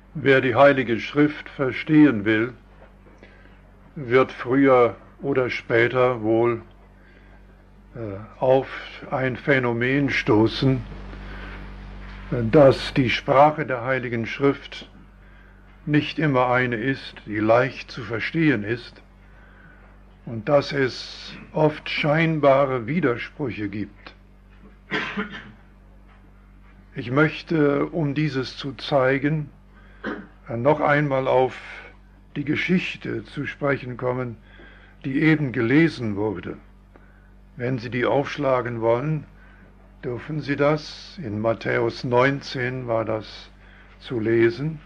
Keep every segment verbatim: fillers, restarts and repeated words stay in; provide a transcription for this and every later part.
Wer die Heilige Schrift verstehen will, wird früher oder später wohl äh, auf ein Phänomen stoßen, dass die Sprache der Heiligen Schrift nicht immer eine ist, die leicht zu verstehen ist, und dass es oft scheinbare Widersprüche gibt. Ich möchte, um dieses zu zeigen, noch einmal auf die Geschichte zu sprechen kommen, die eben gelesen wurde. Wenn Sie die aufschlagen wollen, dürfen Sie das. In Matthäus neunzehn war das zu lesen.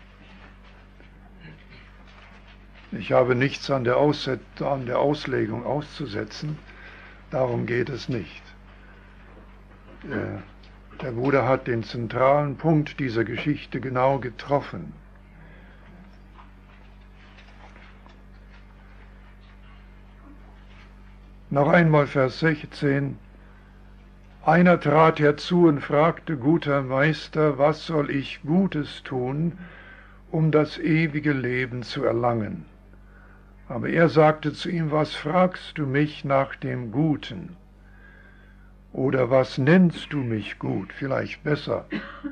Ich habe nichts an der, Ausset an der Auslegung auszusetzen, darum geht es nicht. Der, der Bruder hat den zentralen Punkt dieser Geschichte genau getroffen. Noch einmal Vers sechzehn. Einer trat herzu und fragte: Guter Meister, was soll ich Gutes tun, um das ewige Leben zu erlangen? Aber er sagte zu ihm: Was fragst du mich nach dem Guten? Oder was nennst du mich gut? Vielleicht besser.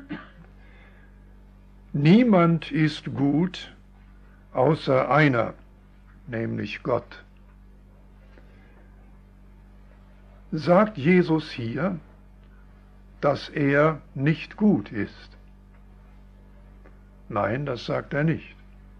Niemand ist gut, außer einer, nämlich Gott. Sagt Jesus hier, dass er nicht gut ist? Nein, das sagt er nicht.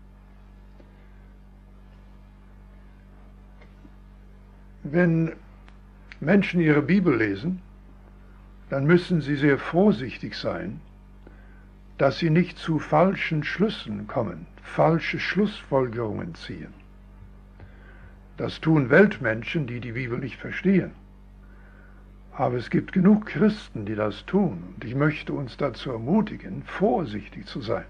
Wenn Menschen ihre Bibel lesen, dann müssen sie sehr vorsichtig sein, dass sie nicht zu falschen Schlüssen kommen, falsche Schlussfolgerungen ziehen. Das tun Weltmenschen, die die Bibel nicht verstehen. Aber es gibt genug Christen, die das tun. Und ich möchte uns dazu ermutigen, vorsichtig zu sein.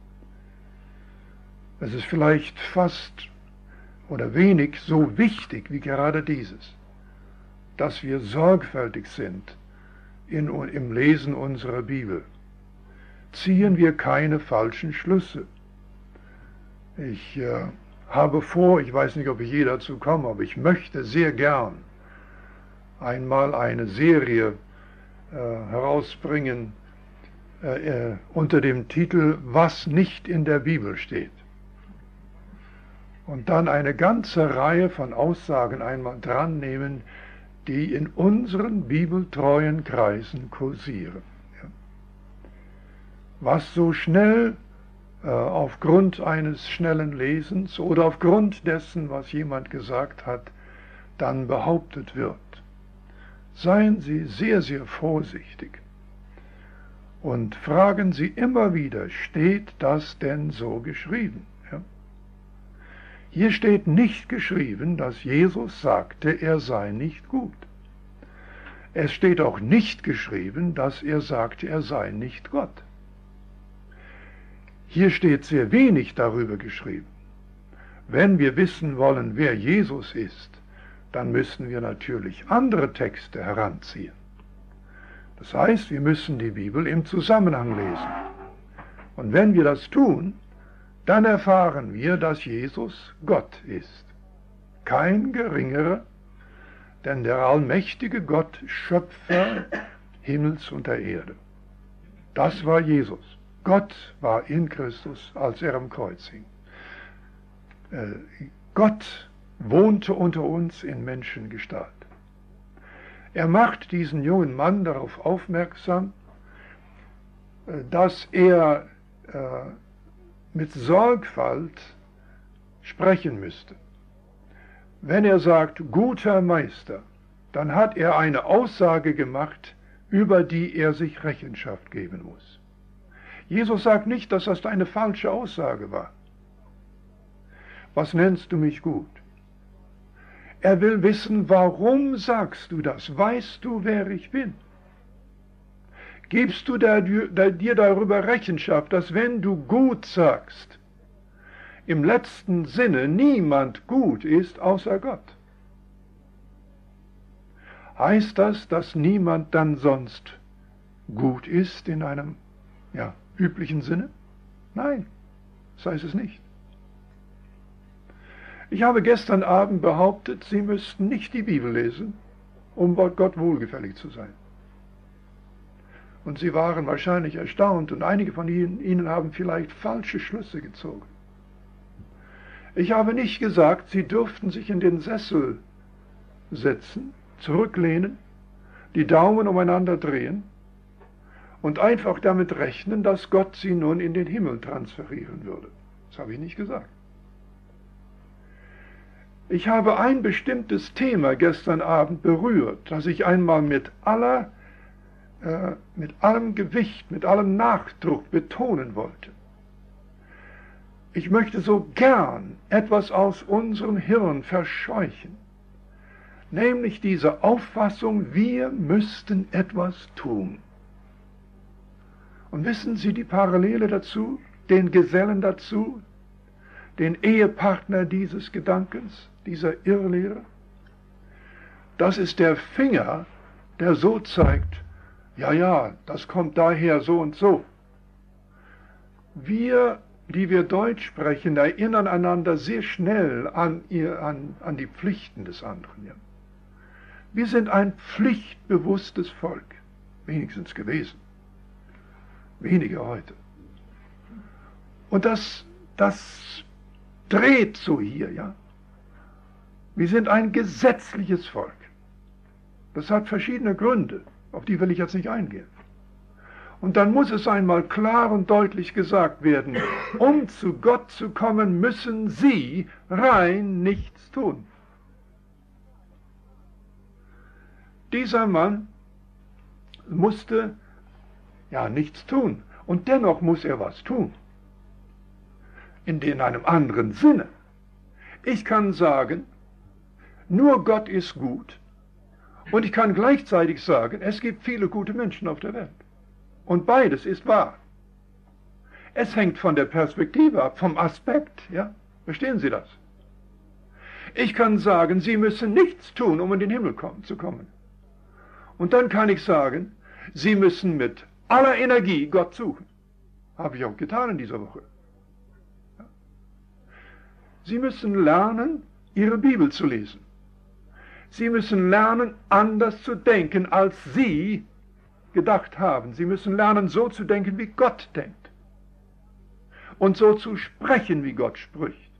Es ist vielleicht fast oder wenig so wichtig wie gerade dieses, dass wir sorgfältig sind in, im Lesen unserer Bibel. Ziehen wir keine falschen Schlüsse. Ich äh, habe vor, ich weiß nicht, ob ich je dazu komme, aber ich möchte sehr gern einmal eine Serie äh, herausbringen äh, äh, unter dem Titel Was nicht in der Bibel steht. Und dann eine ganze Reihe von Aussagen einmal dran nehmen, die in unseren bibeltreuen Kreisen kursieren. Ja. Was so schnell äh, aufgrund eines schnellen Lesens oder aufgrund dessen, was jemand gesagt hat, dann behauptet wird. Seien Sie sehr, sehr vorsichtig und fragen Sie immer wieder, steht das denn so geschrieben? Ja? Hier steht nicht geschrieben, dass Jesus sagte, er sei nicht gut. Es steht auch nicht geschrieben, dass er sagte, er sei nicht Gott. Hier steht sehr wenig darüber geschrieben. Wenn wir wissen wollen, wer Jesus ist, dann müssen wir natürlich andere Texte heranziehen. Das heißt, wir müssen die Bibel im Zusammenhang lesen. Und wenn wir das tun, dann erfahren wir, dass Jesus Gott ist. Kein geringerer, denn der allmächtige Gott, Schöpfer Himmels und der Erde. Das war Jesus. Gott war in Christus, als er am Kreuz hing. Äh, Gott wohnte unter uns in Menschengestalt. Er macht diesen jungen Mann darauf aufmerksam, dass er äh, mit Sorgfalt sprechen müsste. Wenn er sagt, guter Meister, dann hat er eine Aussage gemacht, über die er sich Rechenschaft geben muss. Jesus sagt nicht, dass das eine falsche Aussage war. Was nennst du mich gut? Er will wissen, warum sagst du das? Weißt du, wer ich bin? Gibst du dir darüber Rechenschaft, dass wenn du gut sagst, im letzten Sinne niemand gut ist außer Gott? Heißt das, dass niemand dann sonst gut ist in einem ja, üblichen Sinne? Nein. Das heißt es nicht. Ich habe gestern Abend behauptet, Sie müssten nicht die Bibel lesen, um Gott wohlgefällig zu sein. Und Sie waren wahrscheinlich erstaunt und einige von Ihnen, Ihnen haben vielleicht falsche Schlüsse gezogen. Ich habe nicht gesagt, Sie dürften sich in den Sessel setzen, zurücklehnen, die Daumen umeinander drehen und einfach damit rechnen, dass Gott Sie nun in den Himmel transferieren würde. Das habe ich nicht gesagt. Ich habe ein bestimmtes Thema gestern Abend berührt, das ich einmal mit aller, äh, mit allem Gewicht, mit allem Nachdruck betonen wollte. Ich möchte so gern etwas aus unserem Hirn verscheuchen, nämlich diese Auffassung, wir müssten etwas tun. Und wissen Sie die Parallele dazu, den Gesellen dazu, den Ehepartner dieses Gedankens, dieser Irrlehre? Das ist der Finger, der so zeigt, ja, ja, das kommt daher so und so. Wir, die wir Deutsch sprechen, erinnern einander sehr schnell an, ihr, an, an die Pflichten des anderen. Ja. Wir sind ein pflichtbewusstes Volk, wenigstens gewesen. Weniger heute. Und das, das dreht so hier, ja. Wir sind ein gesetzliches Volk. Das hat verschiedene Gründe, auf die will ich jetzt nicht eingehen. Und dann muss es einmal klar und deutlich gesagt werden, um zu Gott zu kommen, müssen Sie rein nichts tun. Dieser Mann musste ja nichts tun und dennoch muss er was tun. In, in einem anderen Sinne. Ich kann sagen, nur Gott ist gut und ich kann gleichzeitig sagen, es gibt viele gute Menschen auf der Welt. Und beides ist wahr. Es hängt von der Perspektive ab, vom Aspekt, ja? Verstehen Sie das? Ich kann sagen, Sie müssen nichts tun, um in den Himmel kommen, zu kommen. Und dann kann ich sagen, Sie müssen mit aller Energie Gott suchen. Habe ich auch getan in dieser Woche. Ja. Sie müssen lernen, Ihre Bibel zu lesen. Sie müssen lernen, anders zu denken, als Sie gedacht haben. Sie müssen lernen, so zu denken, wie Gott denkt. Und so zu sprechen, wie Gott spricht.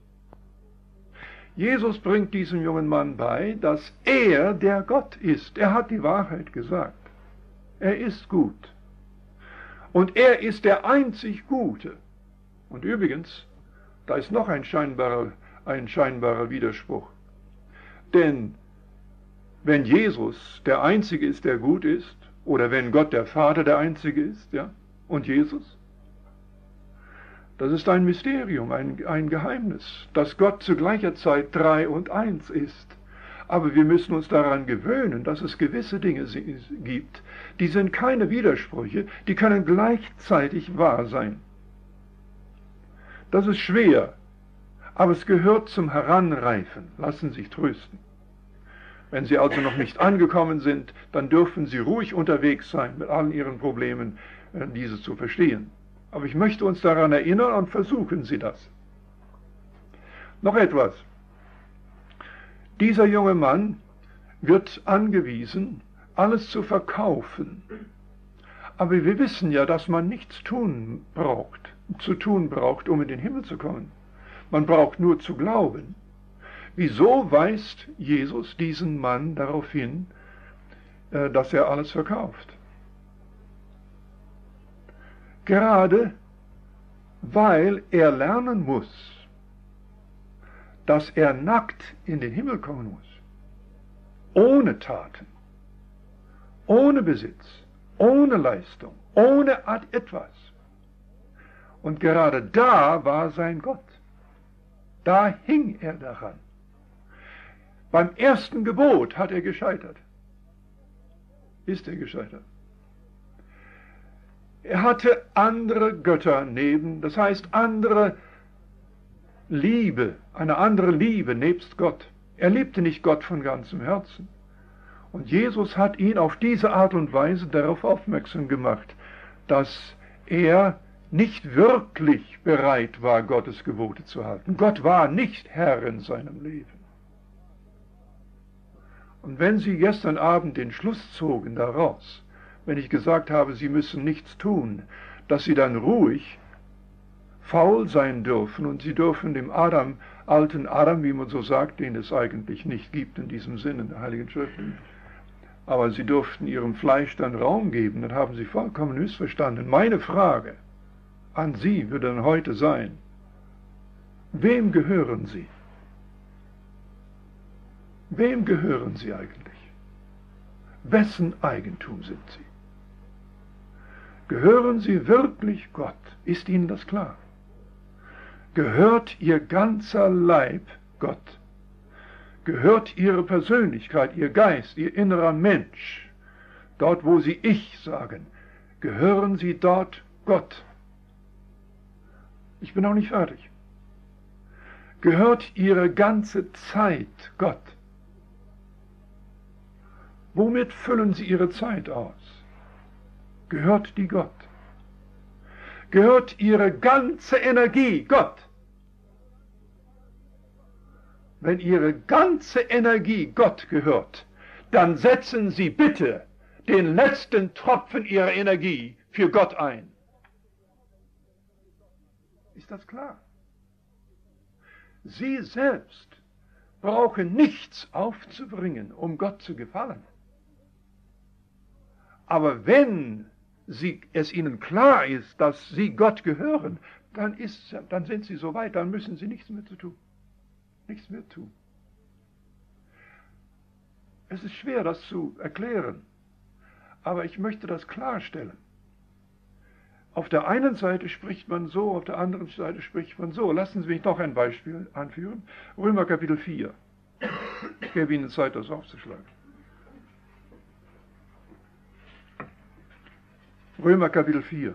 Jesus bringt diesem jungen Mann bei, dass er der Gott ist. Er hat die Wahrheit gesagt. Er ist gut. Und er ist der einzig Gute. Und übrigens, da ist noch ein scheinbarer, ein scheinbarer Widerspruch. Denn wenn Jesus der Einzige ist, der gut ist, oder wenn Gott der Vater der Einzige ist, ja, und Jesus, das ist ein Mysterium, ein, ein Geheimnis, dass Gott zu gleicher Zeit drei und eins ist. Aber wir müssen uns daran gewöhnen, dass es gewisse Dinge gibt, die sind keine Widersprüche, die können gleichzeitig wahr sein. Das ist schwer, aber es gehört zum Heranreifen. Lassen Sie sich trösten. Wenn Sie also noch nicht angekommen sind, dann dürfen Sie ruhig unterwegs sein mit allen Ihren Problemen, diese zu verstehen. Aber ich möchte uns daran erinnern und versuchen Sie das. Noch etwas. Dieser junge Mann wird angewiesen, alles zu verkaufen. Aber wir wissen ja, dass man nichts tun braucht, zu tun braucht, um in den Himmel zu kommen. Man braucht nur zu glauben. Wieso weist Jesus diesen Mann darauf hin, dass er alles verkauft? Gerade weil er lernen muss, dass er nackt in den Himmel kommen muss. Ohne Taten, ohne Besitz, ohne Leistung, ohne etwas. Und gerade da war sein Gott. Da hing er daran. Beim ersten Gebot hat er gescheitert. Ist er gescheitert. Er hatte andere Götter neben, das heißt andere Liebe, eine andere Liebe nebst Gott. Er liebte nicht Gott von ganzem Herzen. Und Jesus hat ihn auf diese Art und Weise darauf aufmerksam gemacht, dass er nicht wirklich bereit war, Gottes Gebote zu halten. Gott war nicht Herr in seinem Leben. Und wenn Sie gestern Abend den Schluss zogen daraus, wenn ich gesagt habe, Sie müssen nichts tun, dass Sie dann ruhig faul sein dürfen und Sie dürfen dem Adam, alten Adam, wie man so sagt, den es eigentlich nicht gibt in diesem Sinne in der Heiligen Schrift, aber Sie durften Ihrem Fleisch dann Raum geben, dann haben Sie vollkommen missverstanden. Meine Frage an Sie würde dann heute sein, wem gehören Sie? Wem gehören Sie eigentlich? Wessen Eigentum sind Sie? Gehören Sie wirklich Gott? Ist Ihnen das klar? Gehört Ihr ganzer Leib Gott? Gehört Ihre Persönlichkeit, Ihr Geist, Ihr innerer Mensch, dort wo Sie Ich sagen, gehören Sie dort Gott? Ich bin noch nicht fertig. Gehört Ihre ganze Zeit Gott? Womit füllen Sie Ihre Zeit aus? Gehört die Gott? Gehört Ihre ganze Energie Gott? Wenn Ihre ganze Energie Gott gehört, dann setzen Sie bitte den letzten Tropfen Ihrer Energie für Gott ein. Ist das klar? Sie selbst brauchen nichts aufzubringen, um Gott zu gefallen. Aber wenn sie, es Ihnen klar ist, dass Sie Gott gehören, dann, ist, dann sind Sie so weit, dann müssen Sie nichts mehr zu tun. Nichts mehr tun. Es ist schwer, das zu erklären, aber ich möchte das klarstellen. Auf der einen Seite spricht man so, auf der anderen Seite spricht man so. Lassen Sie mich noch ein Beispiel anführen. Römer Kapitel vier. Ich gebe Ihnen Zeit, das aufzuschlagen. Römer Kapitel vier.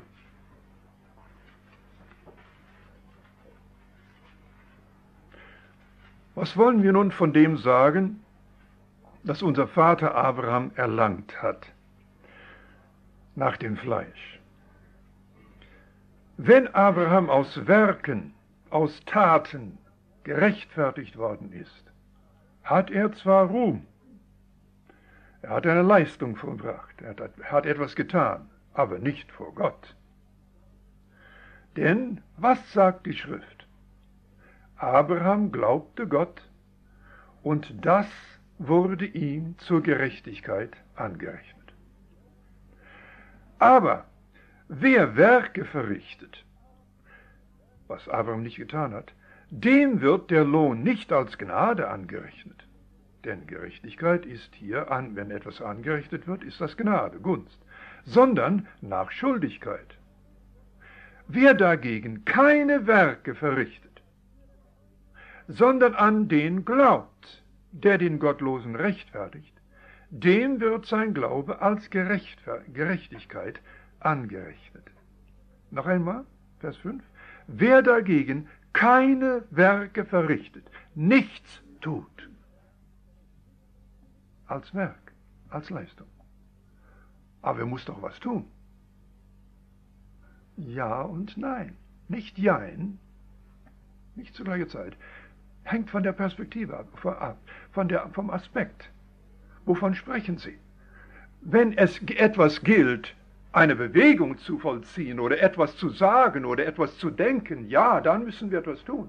Was wollen wir nun von dem sagen, das unser Vater Abraham erlangt hat, nach dem Fleisch? Wenn Abraham aus Werken, aus Taten gerechtfertigt worden ist, hat er zwar Ruhm, er hat eine Leistung vollbracht, er hat, hat etwas getan, aber nicht vor Gott. Denn was sagt die Schrift? Abraham glaubte Gott, und das wurde ihm zur Gerechtigkeit angerechnet. Aber wer Werke verrichtet, was Abraham nicht getan hat, dem wird der Lohn nicht als Gnade angerechnet. Denn Gerechtigkeit ist hier, an, wenn etwas angerechnet wird, ist das Gnade, Gunst, sondern nach Schuldigkeit. Wer dagegen keine Werke verrichtet, sondern an den glaubt, der den Gottlosen rechtfertigt, dem wird sein Glaube als Gerechtigkeit angerechnet. Noch einmal, Vers fünf. Wer dagegen keine Werke verrichtet, nichts tut, als Werk, als Leistung. Aber er muss doch was tun. Ja und nein. Nicht jein, nicht zur gleichen Zeit. Hängt von der Perspektive ab, von der, vom Aspekt. Wovon sprechen Sie? Wenn es etwas gilt, eine Bewegung zu vollziehen oder etwas zu sagen oder etwas zu denken, ja, dann müssen wir etwas tun.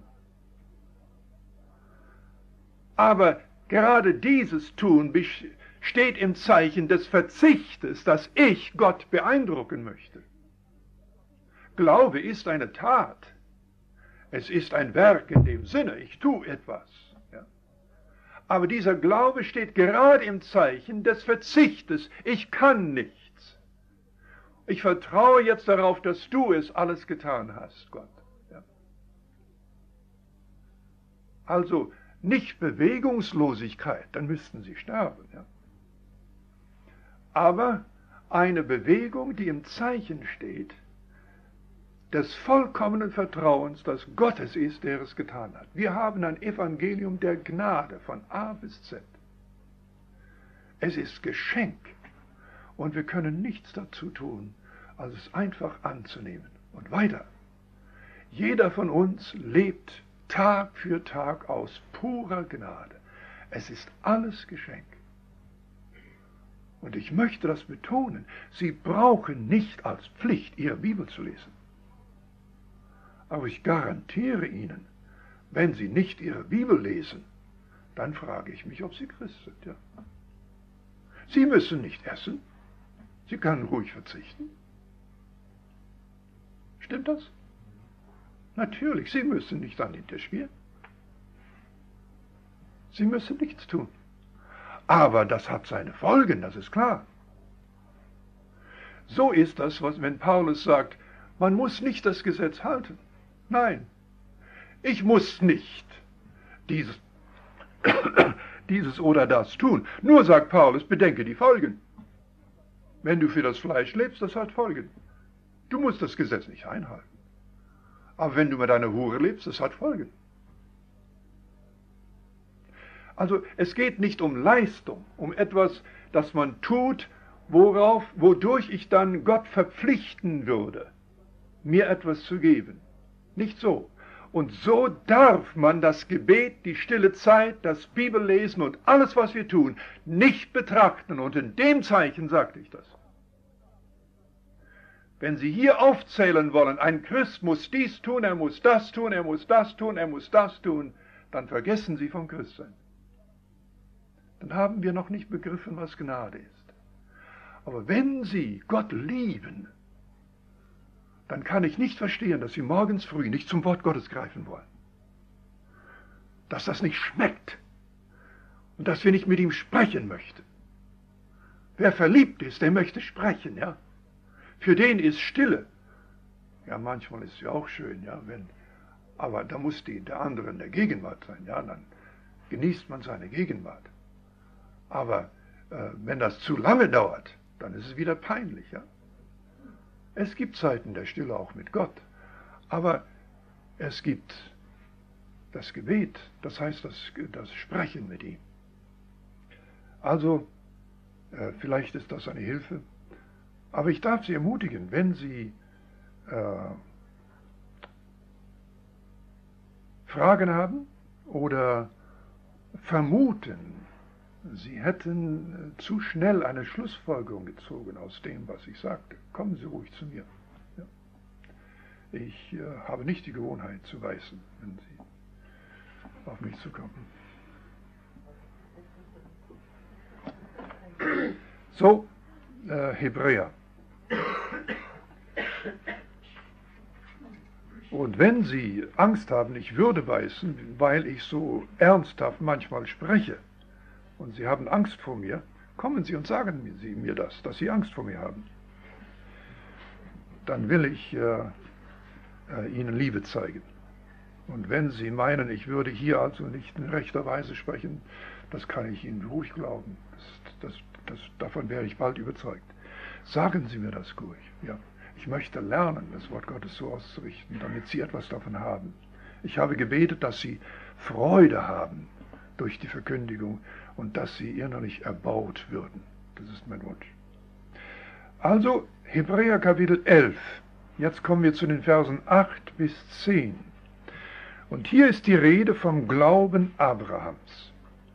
Aber gerade dieses Tun steht im Zeichen des Verzichtes, dass ich Gott beeindrucken möchte. Glaube ist eine Tat. Es ist ein Werk in dem Sinne, ich tue etwas. Ja. Aber dieser Glaube steht gerade im Zeichen des Verzichtes. Ich kann nichts. Ich vertraue jetzt darauf, dass du es alles getan hast, Gott. Ja. Also nicht Bewegungslosigkeit, dann müssten sie sterben. Ja. Aber eine Bewegung, die im Zeichen steht, des vollkommenen Vertrauens, dass Gott es ist, der es getan hat. Wir haben ein Evangelium der Gnade von A bis Z. Es ist Geschenk und wir können nichts dazu tun, als es einfach anzunehmen Und weiter. Jeder von uns lebt Tag für Tag aus purer Gnade. Es ist alles Geschenk. Und ich möchte das betonen, Sie brauchen nicht als Pflicht, Ihre Bibel zu lesen. Aber ich garantiere Ihnen, wenn Sie nicht Ihre Bibel lesen, dann frage ich mich, ob Sie Christ sind. Ja. Sie müssen nicht essen. Sie können ruhig verzichten. Stimmt das? Natürlich, Sie müssen nicht an den Tisch gehen. Sie müssen nichts tun. Aber das hat seine Folgen, das ist klar. So ist das, was, wenn Paulus sagt, man muss nicht das Gesetz halten. Nein, ich muss nicht dieses, dieses oder das tun. Nur sagt Paulus, bedenke die Folgen. Wenn du für das Fleisch lebst, das hat Folgen. Du musst das Gesetz nicht einhalten. Aber wenn du mit deiner Hure lebst, das hat Folgen. Also es geht nicht um Leistung, um etwas, das man tut, worauf, wodurch ich dann Gott verpflichten würde, mir etwas zu geben. Nicht so. Und so darf man das Gebet, die stille Zeit, das Bibellesen und alles, was wir tun, nicht betrachten. Und in dem Zeichen sagte ich das. Wenn Sie hier aufzählen wollen, ein Christ muss dies tun, er muss das tun, er muss das tun, er muss das tun, dann vergessen Sie vom Christsein. Dann haben wir noch nicht begriffen, was Gnade ist. Aber wenn Sie Gott lieben, dann kann ich nicht verstehen, dass Sie morgens früh nicht zum Wort Gottes greifen wollen. Dass das nicht schmeckt und dass wir nicht mit ihm sprechen möchten. Wer verliebt ist, der möchte sprechen, ja. Für den ist Stille. Ja, manchmal ist es ja auch schön, ja, wenn, aber da muss die, der andere in der Gegenwart sein, ja, dann genießt man seine Gegenwart. Aber äh, wenn das zu lange dauert, dann ist es wieder peinlich, ja. Es gibt Zeiten der Stille auch mit Gott, aber es gibt das Gebet, das heißt das, das Sprechen mit ihm. Also, äh, vielleicht ist das eine Hilfe, aber ich darf Sie ermutigen, wenn Sie äh, Fragen haben oder vermuten, Sie hätten äh, zu schnell eine Schlussfolgerung gezogen aus dem, was ich sagte, kommen Sie ruhig zu mir. Ja. Ich äh, habe nicht die Gewohnheit zu beißen, wenn Sie auf mich zukommen. So, äh, Hebräer. Und wenn Sie Angst haben, ich würde beißen, weil ich so ernsthaft manchmal spreche, und Sie haben Angst vor mir, kommen Sie und sagen Sie mir das, dass Sie Angst vor mir haben. Dann will ich äh, äh, Ihnen Liebe zeigen. Und wenn Sie meinen, ich würde hier also nicht in rechter Weise sprechen, das kann ich Ihnen ruhig glauben. Das, das, das, davon wäre ich bald überzeugt. Sagen Sie mir das ruhig. Ja. Ich möchte lernen, das Wort Gottes so auszurichten, damit Sie etwas davon haben. Ich habe gebetet, dass Sie Freude haben durch die Verkündigung und dass Sie innerlich erbaut würden. Das ist mein Wunsch. Also Hebräer Kapitel elf. Jetzt kommen wir zu den Versen acht bis zehn. Und hier ist die Rede vom Glauben Abrahams.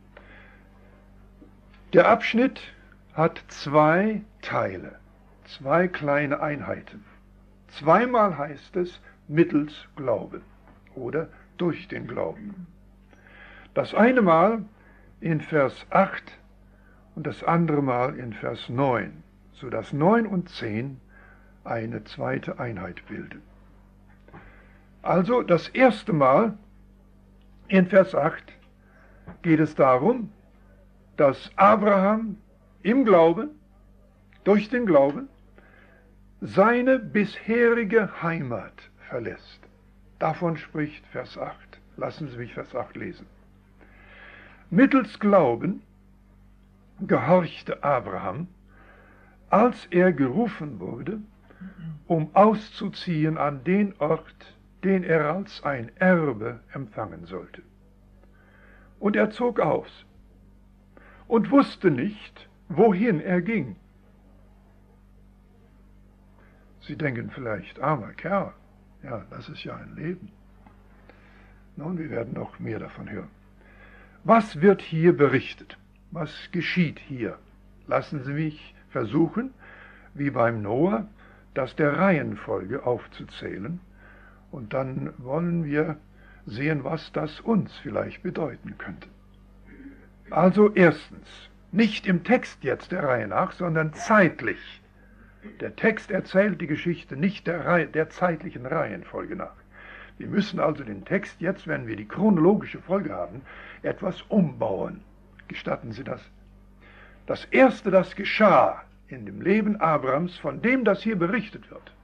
Der Abschnitt hat zwei Teile, zwei kleine Einheiten. Zweimal heißt es mittels Glauben oder durch den Glauben. Das eine Mal in Vers acht und das andere Mal in Vers neun, sodass neun und zehn eine zweite Einheit bilden. Also das erste Mal in Vers acht geht es darum, dass Abraham im Glauben, durch den Glauben, seine bisherige Heimat verlässt. Davon spricht Vers acht. Lassen Sie mich Vers acht lesen. Mittels Glauben gehorchte Abraham, als er gerufen wurde, um auszuziehen an den Ort, den er als ein Erbe empfangen sollte. Und er zog aus und wusste nicht, wohin er ging. Sie denken vielleicht, armer Kerl, ja, das ist ja ein Leben. Nun, wir werden noch mehr davon hören. Was wird hier berichtet? Was geschieht hier? Lassen Sie mich versuchen, wie beim Noah, das der Reihenfolge aufzuzählen, und dann wollen wir sehen, was das uns vielleicht bedeuten könnte. Also erstens, nicht im Text jetzt der Reihe nach, sondern zeitlich. Der Text erzählt die Geschichte nicht der, Reihe, der zeitlichen Reihenfolge nach. Wir müssen also den Text jetzt, wenn wir die chronologische Folge haben, etwas umbauen. Gestatten Sie das? Das Erste, das geschah in dem Leben Abrahams, von dem das hier berichtet wird,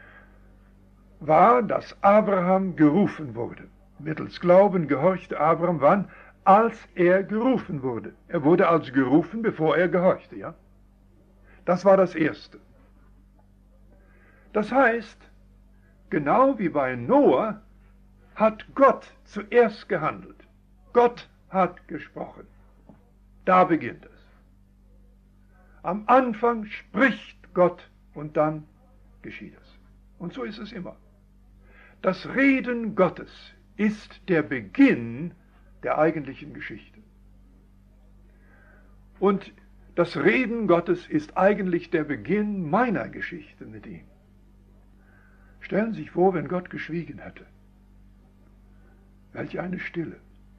war, dass Abraham gerufen wurde. Mittels Glauben gehorchte Abraham wann? Als er gerufen wurde. Er wurde also gerufen, bevor er gehorchte, ja? Das war das Erste. Das heißt, genau wie bei Noah hat Gott zuerst gehandelt. Gott hat gesprochen. Da beginnt es. Am Anfang spricht Gott und dann geschieht es. Und so ist es immer. Das Reden Gottes ist der Beginn der eigentlichen Geschichte. Und das Reden Gottes ist eigentlich der Beginn meiner Geschichte mit ihm. Stellen Sie sich vor, wenn Gott geschwiegen hätte. Welch eine Stille.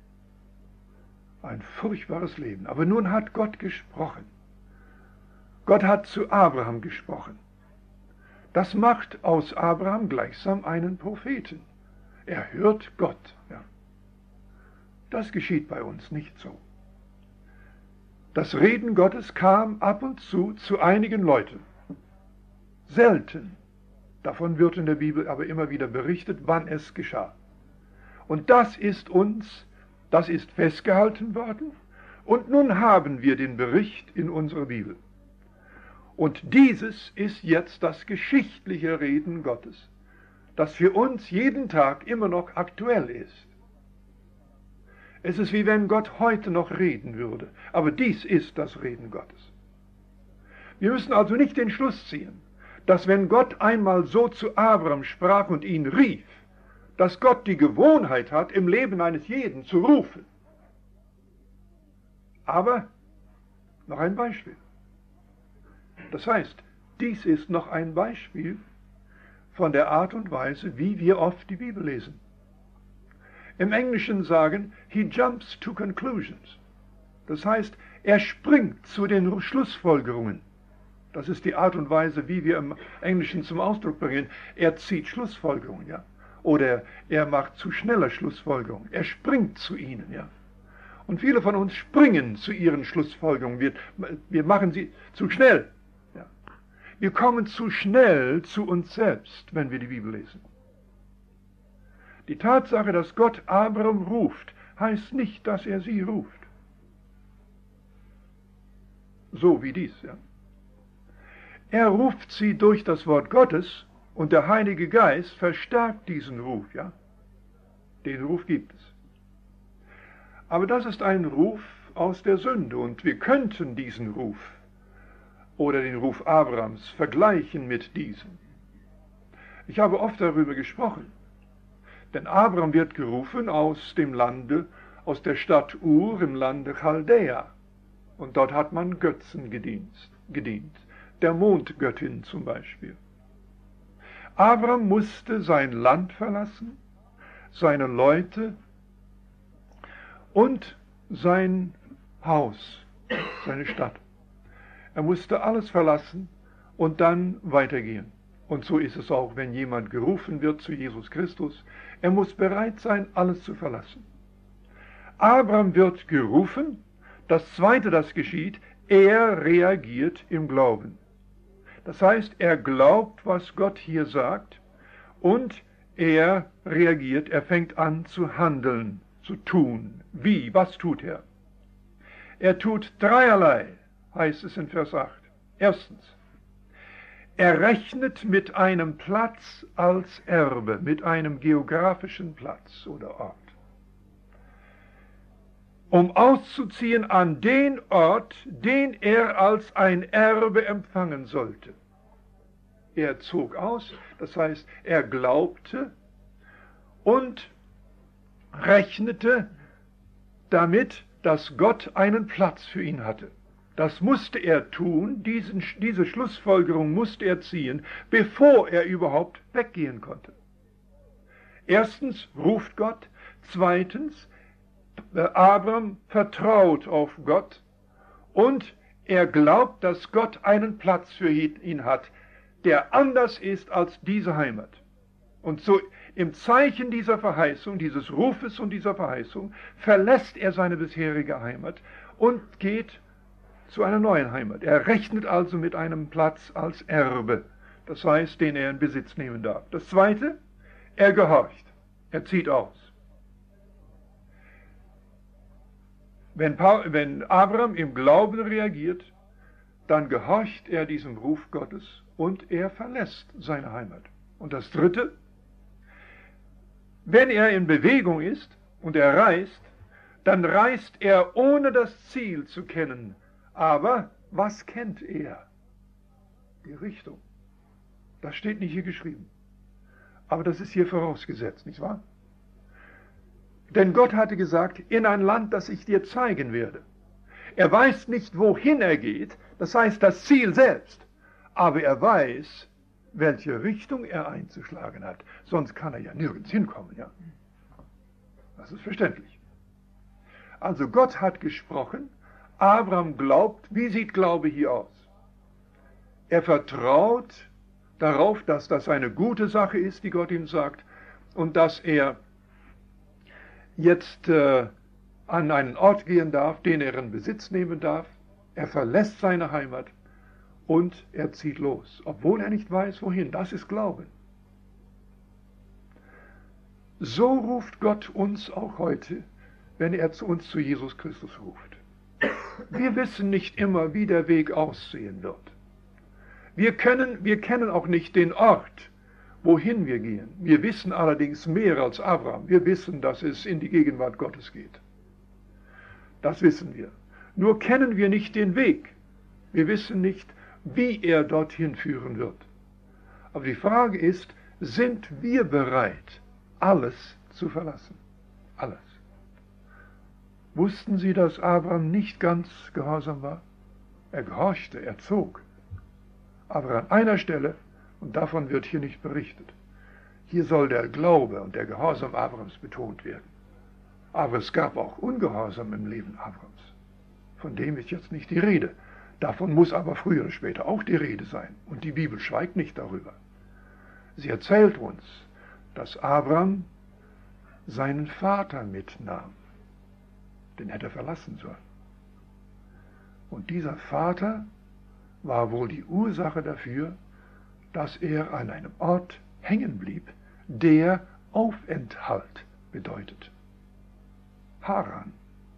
Ein furchtbares Leben. Aber nun hat Gott gesprochen. Gott hat zu Abraham gesprochen. Das macht aus Abraham gleichsam einen Propheten. Er hört Gott. Ja. Das geschieht bei uns nicht so. Das Reden Gottes kam ab und zu zu einigen Leuten. Selten. Davon wird in der Bibel aber immer wieder berichtet, wann es geschah. Und das ist uns, das ist festgehalten worden. Und nun haben wir den Bericht in unserer Bibel. Und dieses ist jetzt das geschichtliche Reden Gottes, das für uns jeden Tag immer noch aktuell ist. Es ist wie wenn Gott heute noch reden würde, aber dies ist das Reden Gottes. Wir müssen also nicht den Schluss ziehen, dass wenn Gott einmal so zu Abraham sprach und ihn rief, dass Gott die Gewohnheit hat, im Leben eines jeden zu rufen. Aber noch ein Beispiel. Das heißt, dies ist noch ein Beispiel von der Art und Weise, wie wir oft die Bibel lesen. Im Englischen sagen, he jumps to conclusions. Das heißt, er springt zu den Schlussfolgerungen. Das ist die Art und Weise, wie wir im Englischen zum Ausdruck bringen. Er zieht Schlussfolgerungen, ja. Oder er macht zu schnelle Schlussfolgerungen. Er springt zu ihnen, ja. Und viele von uns springen zu ihren Schlussfolgerungen. Wir, wir machen sie zu schnell. Ja. Wir kommen zu schnell zu uns selbst, wenn wir die Bibel lesen. Die Tatsache, dass Gott Abraham ruft, heißt nicht, dass er sie ruft. So wie dies, ja. Er ruft sie durch das Wort Gottes und der Heilige Geist verstärkt diesen Ruf, ja. Den Ruf gibt es. Aber das ist ein Ruf aus der Sünde und wir könnten diesen Ruf oder den Ruf Abrahams vergleichen mit diesem. Ich habe oft darüber gesprochen, denn Abraham wird gerufen aus dem Lande, aus der Stadt Ur im Lande Chaldea und dort hat man Götzen gedient, gedient, der Mondgöttin zum Beispiel. Abraham musste sein Land verlassen, seine Leute und sein Haus, seine Stadt. Er musste alles verlassen und dann weitergehen. Und so ist es auch, wenn jemand gerufen wird zu Jesus Christus. Er muss bereit sein, alles zu verlassen. Abraham wird gerufen. Das Zweite, das geschieht, er reagiert im Glauben. Das heißt, er glaubt, was Gott hier sagt und er reagiert, er fängt an zu handeln, zu tun. Wie? Was tut er? Er tut dreierlei, heißt es in Vers acht. Erstens, er rechnet mit einem Platz als Erbe, mit einem geografischen Platz oder Ort, um auszuziehen an den Ort, den er als ein Erbe empfangen sollte. er zog aus, das heißt, er glaubte und rechnete damit, dass Gott einen Platz für ihn hatte. Das musste er tun, diesen, diese Schlussfolgerung musste er ziehen, bevor er überhaupt weggehen konnte. Erstens ruft Gott, zweitens, Abraham vertraut auf Gott und er glaubt, dass Gott einen Platz für ihn hat, der anders ist als diese Heimat. Und so im Zeichen dieser Verheißung, dieses Rufes und dieser Verheißung, verlässt er seine bisherige Heimat und geht zu einer neuen Heimat. Er rechnet also mit einem Platz als Erbe, das heißt, den er in Besitz nehmen darf. Das Zweite, er gehorcht, er zieht aus. Wenn, Paul, wenn Abraham im Glauben reagiert, dann gehorcht er diesem Ruf Gottes und er verlässt seine Heimat. Und das Dritte, wenn er in Bewegung ist und er reist, dann reist er ohne das Ziel zu kennen. Aber was kennt er? Die Richtung. Das steht nicht hier geschrieben. Aber das ist hier vorausgesetzt, nicht wahr? Denn Gott hatte gesagt, in ein Land, das ich dir zeigen werde. Er weiß nicht, wohin er geht, das heißt das Ziel selbst. Aber er weiß, welche Richtung er einzuschlagen hat. Sonst kann er ja nirgends hinkommen, ja? Das ist verständlich. Also Gott hat gesprochen, Abraham glaubt. Wie sieht Glaube hier aus? Er vertraut darauf, dass das eine gute Sache ist, die Gott ihm sagt, und dass er jetzt äh, an einen Ort gehen darf, den er in Besitz nehmen darf. Er verlässt seine Heimat und er zieht los, obwohl er nicht weiß, wohin. Das ist Glauben. So ruft Gott uns auch heute, wenn er zu uns zu Jesus Christus ruft. Wir wissen nicht immer, wie der Weg aussehen wird. Wir können, wir kennen auch nicht den Ort, wohin wir gehen. Wir wissen allerdings mehr als Abraham. Wir wissen, dass es in die Gegenwart Gottes geht. Das wissen wir. Nur kennen wir nicht den Weg. Wir wissen nicht, wie er dorthin führen wird. Aber die Frage ist, sind wir bereit, alles zu verlassen? Alles. Wussten Sie, dass Abraham nicht ganz gehorsam war? Er gehorchte, er zog. Aber an einer Stelle, und davon wird hier nicht berichtet, hier soll der Glaube und der Gehorsam Abrahams betont werden. Aber es gab auch Ungehorsam im Leben Abrahams. Von dem ist jetzt nicht die Rede. Davon muss aber früher oder später auch die Rede sein. Und die Bibel schweigt nicht darüber. Sie erzählt uns, dass Abraham seinen Vater mitnahm. Den hätte er verlassen sollen. Und dieser Vater war wohl die Ursache dafür, dass er an einem Ort hängen blieb, der Aufenthalt bedeutet. Haran.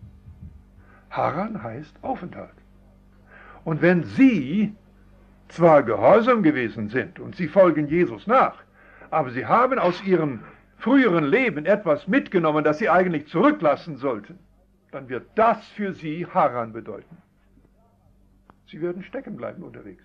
Haran heißt Aufenthalt. Und wenn Sie zwar gehorsam gewesen sind und Sie folgen Jesus nach, aber Sie haben aus Ihrem früheren Leben etwas mitgenommen, das Sie eigentlich zurücklassen sollten, dann wird das für Sie Haran bedeuten. Sie werden stecken bleiben unterwegs.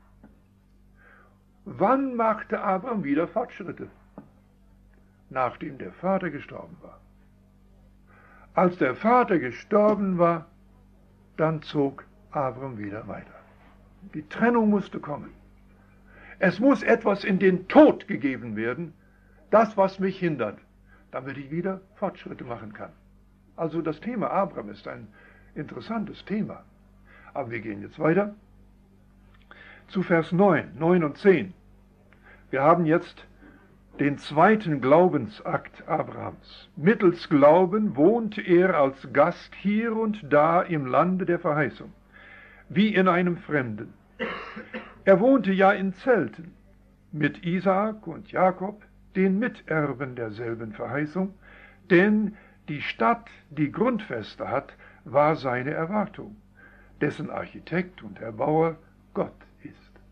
Wann machte Abraham wieder Fortschritte? Nachdem der Vater gestorben war. Als der Vater gestorben war, dann zog Abraham wieder weiter. Die Trennung musste kommen. Es muss etwas in den Tod gegeben werden, das, was mich hindert, damit ich wieder Fortschritte machen kann. Also das Thema Abraham ist ein interessantes Thema. Aber wir gehen jetzt weiter zu Vers neun, neun und zehn. Wir haben jetzt den zweiten Glaubensakt Abrahams. Mittels Glauben wohnte er als Gast hier und da im Lande der Verheißung, wie in einem Fremden. Er wohnte ja in Zelten mit Isaak und Jakob, den Miterben derselben Verheißung, denn die Stadt, die Grundfeste hat, war seine Erwartung, dessen Architekt und Erbauer Gott ist.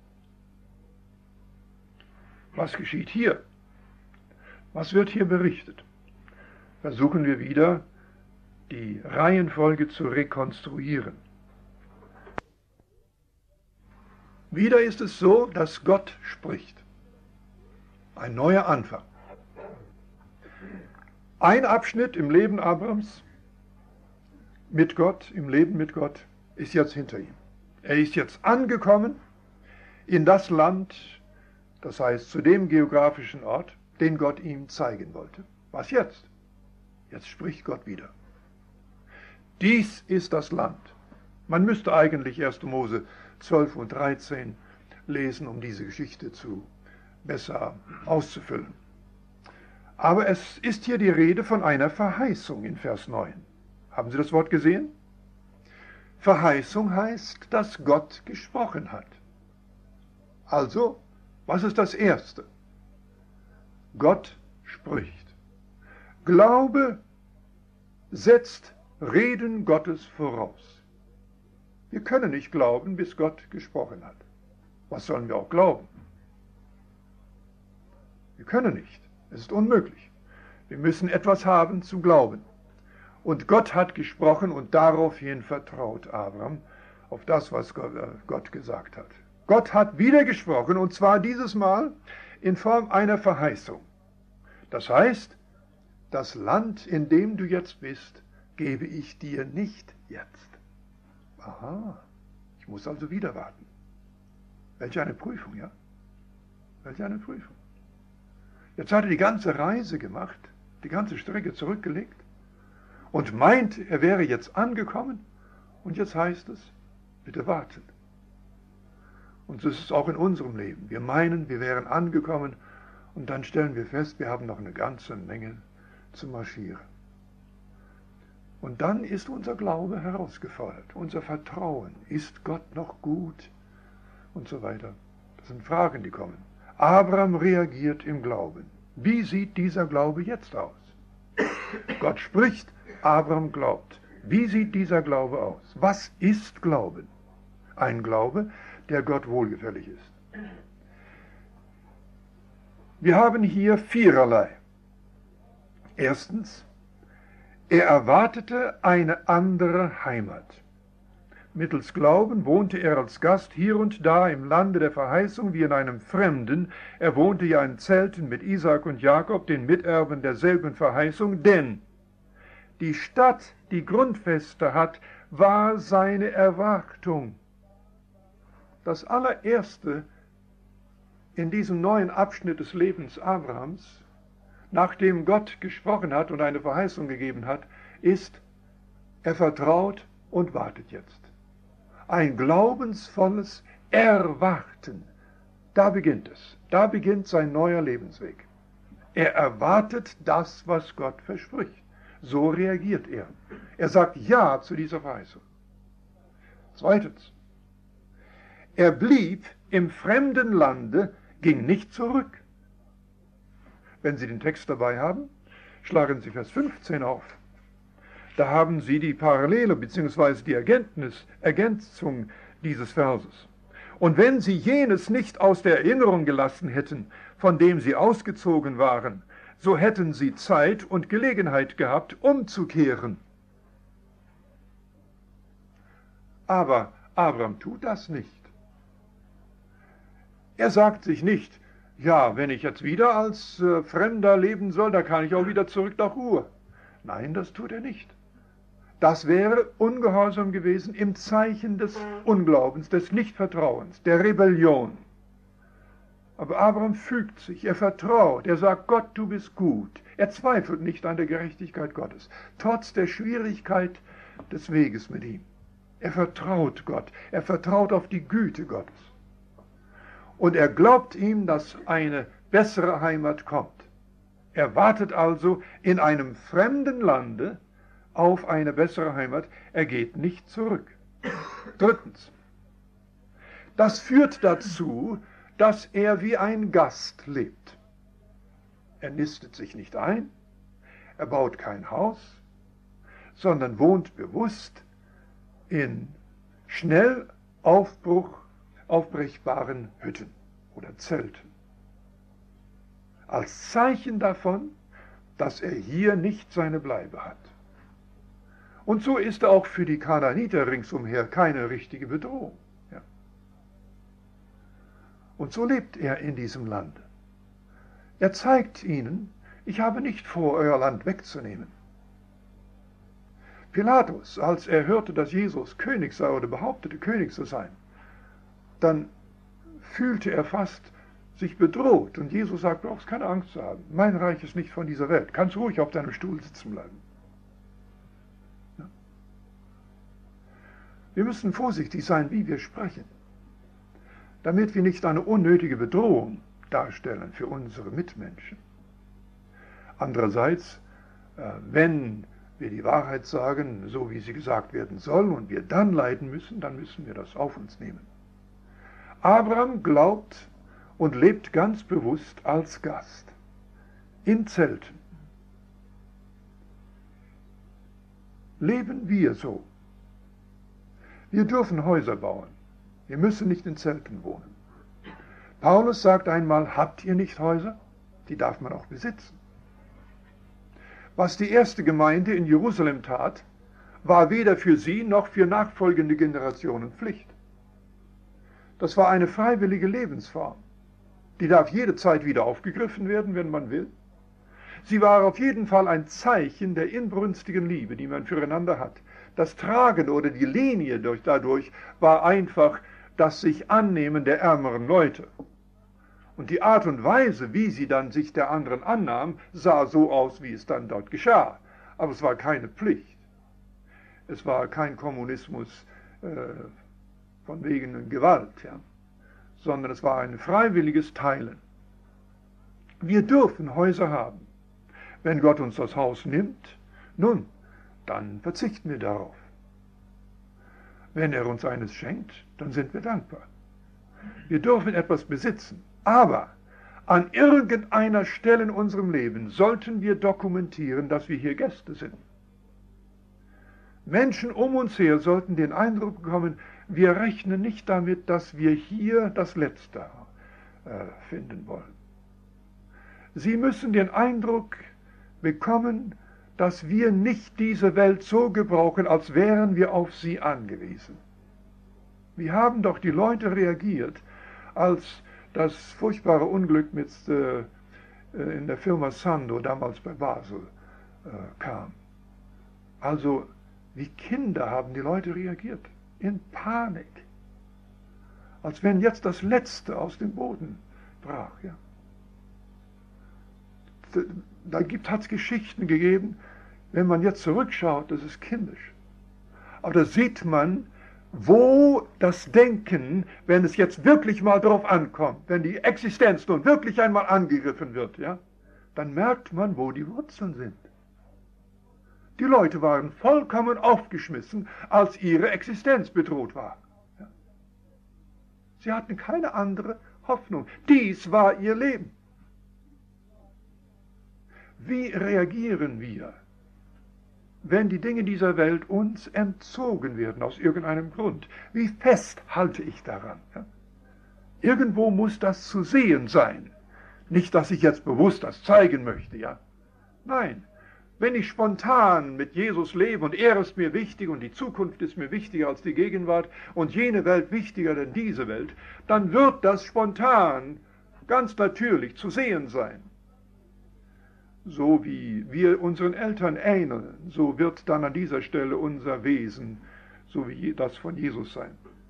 Was geschieht hier? Was wird hier berichtet? Versuchen wir wieder, die Reihenfolge zu rekonstruieren. Wieder ist es so, dass Gott spricht. Ein neuer Anfang. Ein Abschnitt im Leben Abrams mit Gott, im Leben mit Gott, ist jetzt hinter ihm. Er ist jetzt angekommen in das Land, das heißt zu dem geografischen Ort, den Gott ihm zeigen wollte. Was jetzt? Jetzt spricht Gott wieder. Dies ist das Land. Man müsste eigentlich erste Mose zwölf und dreizehn lesen, um diese Geschichte zu besser auszufüllen. Aber es ist hier die Rede von einer Verheißung in Vers neun. Haben Sie das Wort gesehen? Verheißung heißt, dass Gott gesprochen hat. Also, was ist das Erste? Gott spricht. Glaube setzt Reden Gottes voraus. Wir können nicht glauben, bis Gott gesprochen hat. Was sollen wir auch glauben? Wir können nicht. Es ist unmöglich. Wir müssen etwas haben zu glauben. Und Gott hat gesprochen und daraufhin vertraut Abraham auf das, was Gott gesagt hat. Gott hat wieder gesprochen und zwar dieses Mal in Form einer Verheißung. Das heißt, das Land, in dem du jetzt bist, gebe ich dir nicht jetzt. Aha, ich muss also wieder warten. Welch eine Prüfung, ja? Welch eine Prüfung. Jetzt hat er die ganze Reise gemacht, die ganze Strecke zurückgelegt und meint, er wäre jetzt angekommen und jetzt heißt es, bitte warten. Und so ist es auch in unserem Leben. Wir meinen, wir wären angekommen und dann stellen wir fest, wir haben noch eine ganze Menge zu marschieren. Und dann ist unser Glaube herausgefordert, unser Vertrauen. Ist Gott noch gut? Und so weiter. Das sind Fragen, die kommen. Abraham reagiert im Glauben. Wie sieht dieser Glaube jetzt aus? Gott spricht, Abraham glaubt. Wie sieht dieser Glaube aus? Was ist Glauben? Ein Glaube, der Gott wohlgefällig ist. Wir haben hier viererlei. Erstens, er erwartete eine andere Heimat. Mittels Glauben wohnte er als Gast hier und da im Lande der Verheißung wie in einem Fremden. Er wohnte ja in Zelten mit Isaak und Jakob, den Miterben derselben Verheißung, denn die Stadt, die Grundfeste hat, war seine Erwartung. Das allererste in diesem neuen Abschnitt des Lebens Abrahams, nachdem Gott gesprochen hat und eine Verheißung gegeben hat, ist, er vertraut und wartet jetzt. Ein glaubensvolles Erwarten. Da beginnt es. Da beginnt sein neuer Lebensweg. Er erwartet das, was Gott verspricht. So reagiert er. Er sagt Ja zu dieser Verheißung. Zweitens. Er blieb im fremden Lande, ging nicht zurück. Wenn Sie den Text dabei haben, schlagen Sie Vers fünfzehn auf. Da haben Sie die Parallele bzw. die Erkenntnis, Ergänzung dieses Verses. Und wenn Sie jenes nicht aus der Erinnerung gelassen hätten, von dem Sie ausgezogen waren, so hätten Sie Zeit und Gelegenheit gehabt, umzukehren. Aber Abraham tut das nicht. Er sagt sich nicht, ja, wenn ich jetzt wieder als äh, Fremder leben soll, da kann ich auch wieder zurück nach Ur. Nein, das tut er nicht. Das wäre Ungehorsam gewesen im Zeichen des Unglaubens, des Nichtvertrauens, der Rebellion. Aber Abraham fügt sich, er vertraut, er sagt, Gott, du bist gut. Er zweifelt nicht an der Gerechtigkeit Gottes, trotz der Schwierigkeit des Weges mit ihm. Er vertraut Gott, er vertraut auf die Güte Gottes. Und er glaubt ihm, dass eine bessere Heimat kommt. Er wartet also in einem fremden Lande auf eine bessere Heimat. Er geht nicht zurück. Drittens. Das führt dazu, dass er wie ein Gast lebt. Er nistet sich nicht ein, er baut kein Haus, sondern wohnt bewusst in schnell Aufbruch aufbrechbaren Hütten oder Zelten. Als Zeichen davon, dass er hier nicht seine Bleibe hat. Und so ist er auch für die Kanaaniter ringsumher keine richtige Bedrohung. Ja. Und so lebt er in diesem Land. Er zeigt ihnen, ich habe nicht vor, euer Land wegzunehmen. Pilatus, als er hörte, dass Jesus König sei oder behauptete, König zu sein, dann fühlte er fast sich bedroht. Und Jesus sagt, du brauchst keine Angst zu haben. Mein Reich ist nicht von dieser Welt. Kannst ruhig auf deinem Stuhl sitzen bleiben. Ja. Wir müssen vorsichtig sein, wie wir sprechen, damit wir nicht eine unnötige Bedrohung darstellen für unsere Mitmenschen. Andererseits, wenn wir die Wahrheit sagen, so wie sie gesagt werden soll, und wir dann leiden müssen, dann müssen wir das auf uns nehmen. Abraham glaubt und lebt ganz bewusst als Gast, in Zelten. Leben wir so. Wir dürfen Häuser bauen. Wir müssen nicht in Zelten wohnen. Paulus sagt einmal, habt ihr nicht Häuser? Die darf man auch besitzen. Was die erste Gemeinde in Jerusalem tat, war weder für sie noch für nachfolgende Generationen Pflicht. Das war eine freiwillige Lebensform. Die darf jederzeit wieder aufgegriffen werden, wenn man will. Sie war auf jeden Fall ein Zeichen der inbrünstigen Liebe, die man füreinander hat. Das Tragen oder die Linie durch, dadurch war einfach das sich Annehmen der ärmeren Leute. Und die Art und Weise, wie sie dann sich der anderen annahm, sah so aus, wie es dann dort geschah. Aber es war keine Pflicht. Es war kein Kommunismus äh, von wegen Gewalt, ja, sondern es war ein freiwilliges Teilen. Wir dürfen Häuser haben. Wenn Gott uns das Haus nimmt, nun, dann verzichten wir darauf. Wenn er uns eines schenkt, dann sind wir dankbar. Wir dürfen etwas besitzen. Aber an irgendeiner Stelle in unserem Leben sollten wir dokumentieren, dass wir hier Gäste sind. Menschen um uns her sollten den Eindruck bekommen, wir rechnen nicht damit, dass wir hier das Letzte äh, finden wollen. Sie müssen den Eindruck bekommen, dass wir nicht diese Welt so gebrauchen, als wären wir auf sie angewiesen. Wie haben doch die Leute reagiert, als das furchtbare Unglück mit, äh, in der Firma Sando damals bei Basel äh, kam. Also wie Kinder haben die Leute reagiert, in Panik, als wenn jetzt das Letzte aus dem Boden brach. Ja. Da hat es Geschichten gegeben, wenn man jetzt zurückschaut, das ist kindisch. Aber da sieht man, wo das Denken, wenn es jetzt wirklich mal darauf ankommt, wenn die Existenz nun wirklich einmal angegriffen wird, ja, dann merkt man, wo die Wurzeln sind. Die Leute waren vollkommen aufgeschmissen, als ihre Existenz bedroht war. Ja. Sie hatten keine andere Hoffnung. Dies war ihr Leben. Wie reagieren wir, wenn die Dinge dieser Welt uns entzogen werden aus irgendeinem Grund? Wie fest halte ich daran? Ja? Irgendwo muss das zu sehen sein. Nicht, dass ich jetzt bewusst das zeigen möchte, ja. Nein, wenn ich spontan mit Jesus lebe und er ist mir wichtig und die Zukunft ist mir wichtiger als die Gegenwart und jene Welt wichtiger denn diese Welt, dann wird das spontan, ganz natürlich zu sehen sein. So wie wir unseren Eltern ähneln, so wird dann an dieser Stelle unser Wesen, so wie das von Jesus sein.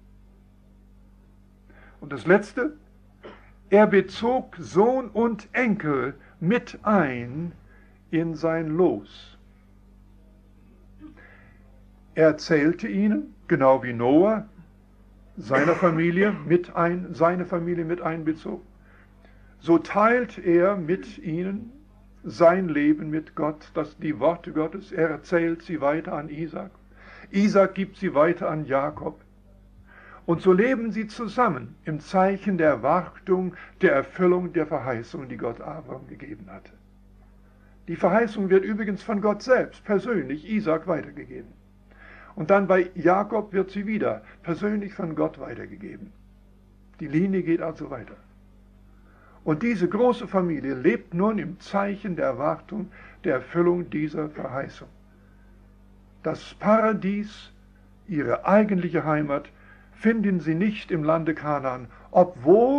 Und das Letzte, er bezog Sohn und Enkel mit ein in sein Los. Er zählte ihnen, genau wie Noah, seiner Familie mit ein, seine Familie mit einbezog. So teilt er mit ihnen sein Leben mit Gott, das die Worte Gottes, er erzählt sie weiter an Isaac. Isaac gibt sie weiter an Jakob. Und so leben sie zusammen im Zeichen der Erwartung, der Erfüllung der Verheißung, die Gott Abraham gegeben hatte. Die Verheißung wird übrigens von Gott selbst persönlich Isaac weitergegeben. Und dann bei Jakob wird sie wieder persönlich von Gott weitergegeben. Die Linie geht also weiter. Und diese große Familie lebt nun im Zeichen der Erwartung, der Erfüllung dieser Verheißung. Das Paradies, ihre eigentliche Heimat, finden sie nicht im Lande Kanaan, obwohl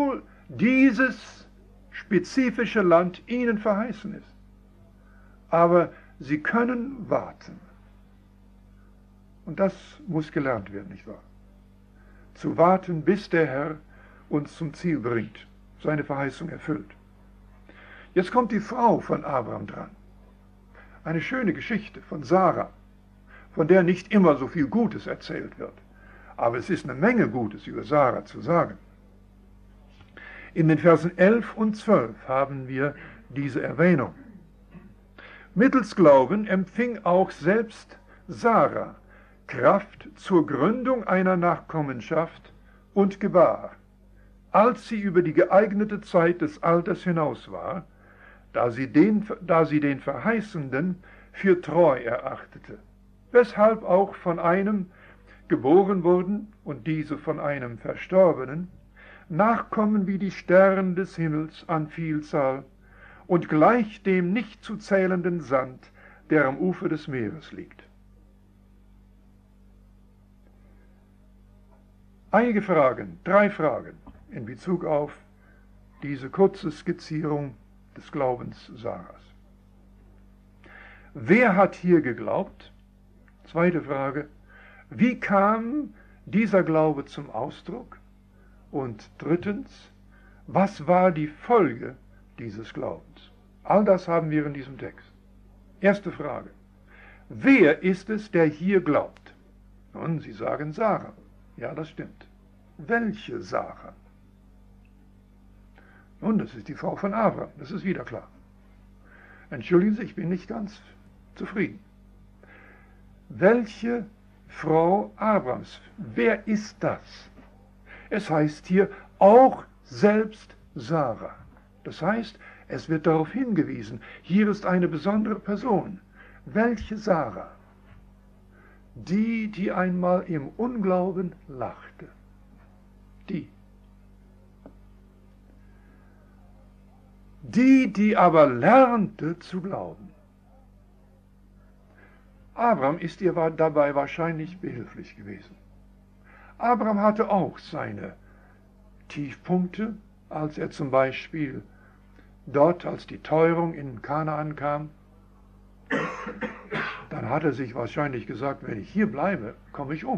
dieses spezifische Land ihnen verheißen ist. Aber sie können warten. Und das muss gelernt werden, nicht wahr? Zu warten, bis der Herr uns zum Ziel bringt, seine Verheißung erfüllt. Jetzt kommt die Frau von Abraham dran. Eine schöne Geschichte von Sarah, von der nicht immer so viel Gutes erzählt wird. Aber es ist eine Menge Gutes über Sarah zu sagen. In den Versen elf und zwölf haben wir diese Erwähnung. Mittels Glauben empfing auch selbst Sarah Kraft zur Gründung einer Nachkommenschaft und gebar, als sie über die geeignete Zeit des Alters hinaus war, da sie den, da sie den Verheißenden für treu erachtete, weshalb auch von einem geboren wurden und diese von einem Verstorbenen, Nachkommen wie die Sterne des Himmels an Vielzahl und gleich dem nicht zu zählenden Sand, der am Ufer des Meeres liegt. Einige Fragen, drei Fragen in Bezug auf diese kurze Skizzierung des Glaubens Sarahs. Wer hat hier geglaubt? Zweite Frage, wie kam dieser Glaube zum Ausdruck? Und drittens, was war die Folge dieses Glaubens? All das haben wir in diesem Text. Erste Frage, wer ist es, der hier glaubt? Nun, Sie sagen Sarah. Ja, das stimmt. Welche Sarah? Nun, das ist die Frau von Abraham, das ist wieder klar. Entschuldigen Sie, ich bin nicht ganz zufrieden. Welche Frau Abrahams? Wer ist das? Es heißt hier auch selbst Sarah. Das heißt, es wird darauf hingewiesen, hier ist eine besondere Person. Welche Sarah? Die, die einmal im Unglauben lachte. Die. Die, die aber lernte zu glauben. Abraham ist ihr dabei wahrscheinlich behilflich gewesen. Abraham hatte auch seine Tiefpunkte, als er zum Beispiel dort, als die Teuerung in Kanaan kam, dann hat er sich wahrscheinlich gesagt, wenn ich hier bleibe, komme ich um.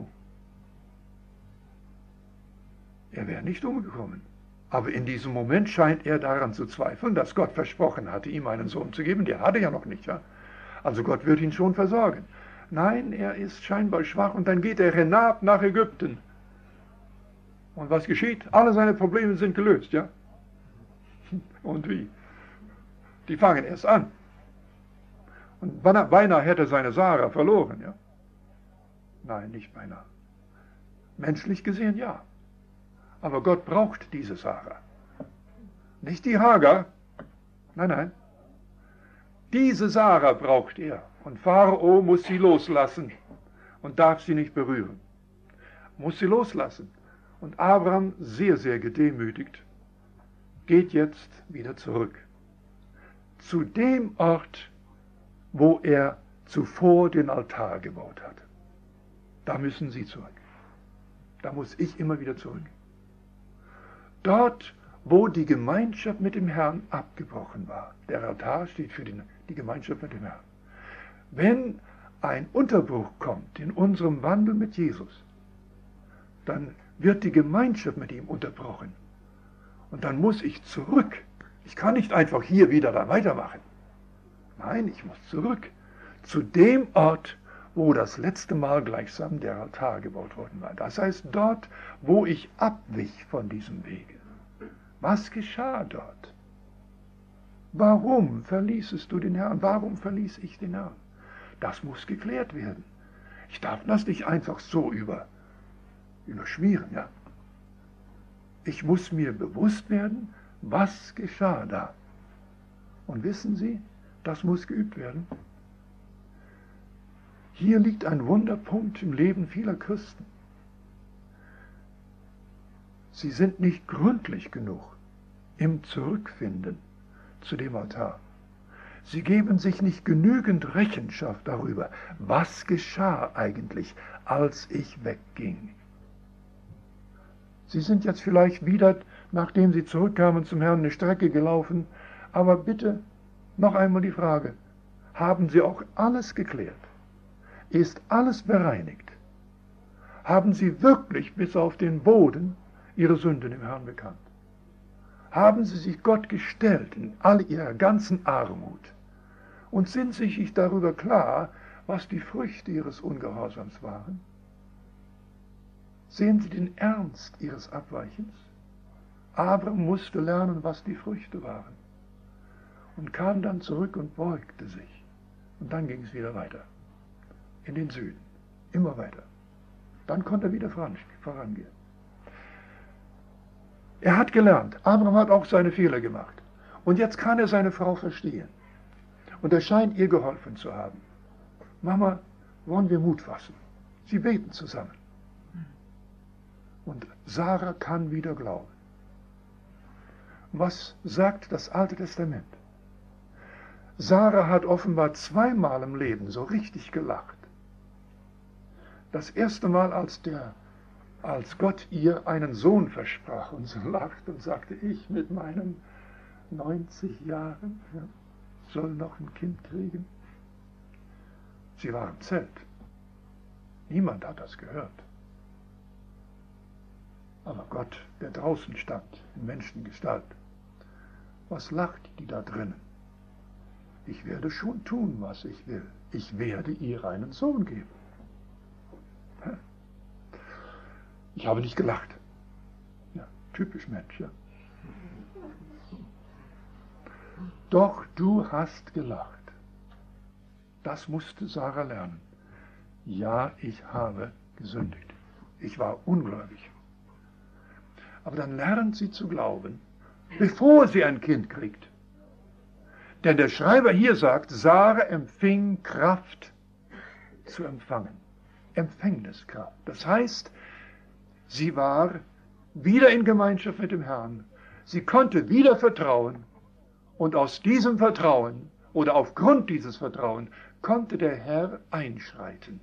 Er wäre nicht umgekommen. Aber in diesem Moment scheint er daran zu zweifeln, dass Gott versprochen hatte, ihm einen Sohn zu geben. Der hatte ja noch nicht, ja. Also Gott wird ihn schon versorgen. Nein, er ist scheinbar schwach und dann geht er Renab nach Ägypten. Und was geschieht? Alle seine Probleme sind gelöst, ja. Und wie? Die fangen erst an. Und beinahe hätte seine Sarah verloren, ja. Nein, nicht beinahe. Menschlich gesehen, ja. Aber Gott braucht diese Sarah. Nicht die Hagar. Nein, nein. Diese Sarah braucht er. Und Pharao muss sie loslassen und darf sie nicht berühren. Muss sie loslassen. Und Abraham, sehr, sehr gedemütigt, geht jetzt wieder zurück. Zu dem Ort, wo er zuvor den Altar gebaut hat. Da müssen Sie zurück. Da muss ich immer wieder zurück. Dort, wo die Gemeinschaft mit dem Herrn abgebrochen war. Der Altar steht für die, die Gemeinschaft mit dem Herrn. Wenn ein Unterbruch kommt in unserem Wandel mit Jesus, dann wird die Gemeinschaft mit ihm unterbrochen. Und dann muss ich zurück. Ich kann nicht einfach hier wieder da weitermachen. Nein, ich muss zurück zu dem Ort, wo das letzte Mal gleichsam der Altar gebaut worden war. Das heißt dort, wo ich abwich von diesem Wege. Was geschah dort? Warum verließest du den Herrn? Warum verließ ich den Herrn? Das muss geklärt werden. Ich darf das nicht einfach so über, überschmieren, ja. Ich muss mir bewusst werden, was geschah da. Und wissen Sie, das muss geübt werden. Hier liegt ein Wunderpunkt im Leben vieler Christen. Sie sind nicht gründlich genug im Zurückfinden zu dem Altar. Sie geben sich nicht genügend Rechenschaft darüber, was geschah eigentlich, als ich wegging. Sie sind jetzt vielleicht wieder, nachdem Sie zurückkamen zum Herrn, eine Strecke gelaufen, aber bitte noch einmal die Frage, haben Sie auch alles geklärt? Ist alles bereinigt? Haben Sie wirklich bis auf den Boden Ihre Sünden im Herrn bekannt? Haben Sie sich Gott gestellt in all Ihrer ganzen Armut und sind Sie sich darüber klar, was die Früchte Ihres Ungehorsams waren? Sehen Sie den Ernst Ihres Abweichens? Abraham musste lernen, was die Früchte waren und kam dann zurück und beugte sich. Und dann ging es wieder weiter, in den Süden, immer weiter. Dann konnte er wieder vorangehen. Er hat gelernt, Abraham hat auch seine Fehler gemacht. Und jetzt kann er seine Frau verstehen. Und er scheint ihr geholfen zu haben. Mama, wollen wir Mut fassen? Sie beten zusammen. Und Sarah kann wieder glauben. Was sagt das Alte Testament? Sarah hat offenbar zweimal im Leben so richtig gelacht. Das erste Mal, als, der, als Gott ihr einen Sohn versprach und sie lacht und sagte, ich mit meinen neunzig Jahren ja, soll noch ein Kind kriegen. Sie war im Zelt. Niemand hat das gehört. Aber Gott, der draußen stand, in Menschengestalt, was lacht die da drinnen? Ich werde schon tun, was ich will. Ich werde ihr einen Sohn geben. Ich habe nicht gelacht. Ja, typisch Mensch, ja. Doch du hast gelacht. Das musste Sarah lernen. Ja, ich habe gesündigt. Ich war ungläubig. Aber dann lernt sie zu glauben, bevor sie ein Kind kriegt. Denn der Schreiber hier sagt, Sarah empfing Kraft zu empfangen. Empfängniskraft. Das heißt, sie war wieder in Gemeinschaft mit dem Herrn. Sie konnte wieder vertrauen. Und aus diesem Vertrauen oder aufgrund dieses Vertrauens konnte der Herr einschreiten.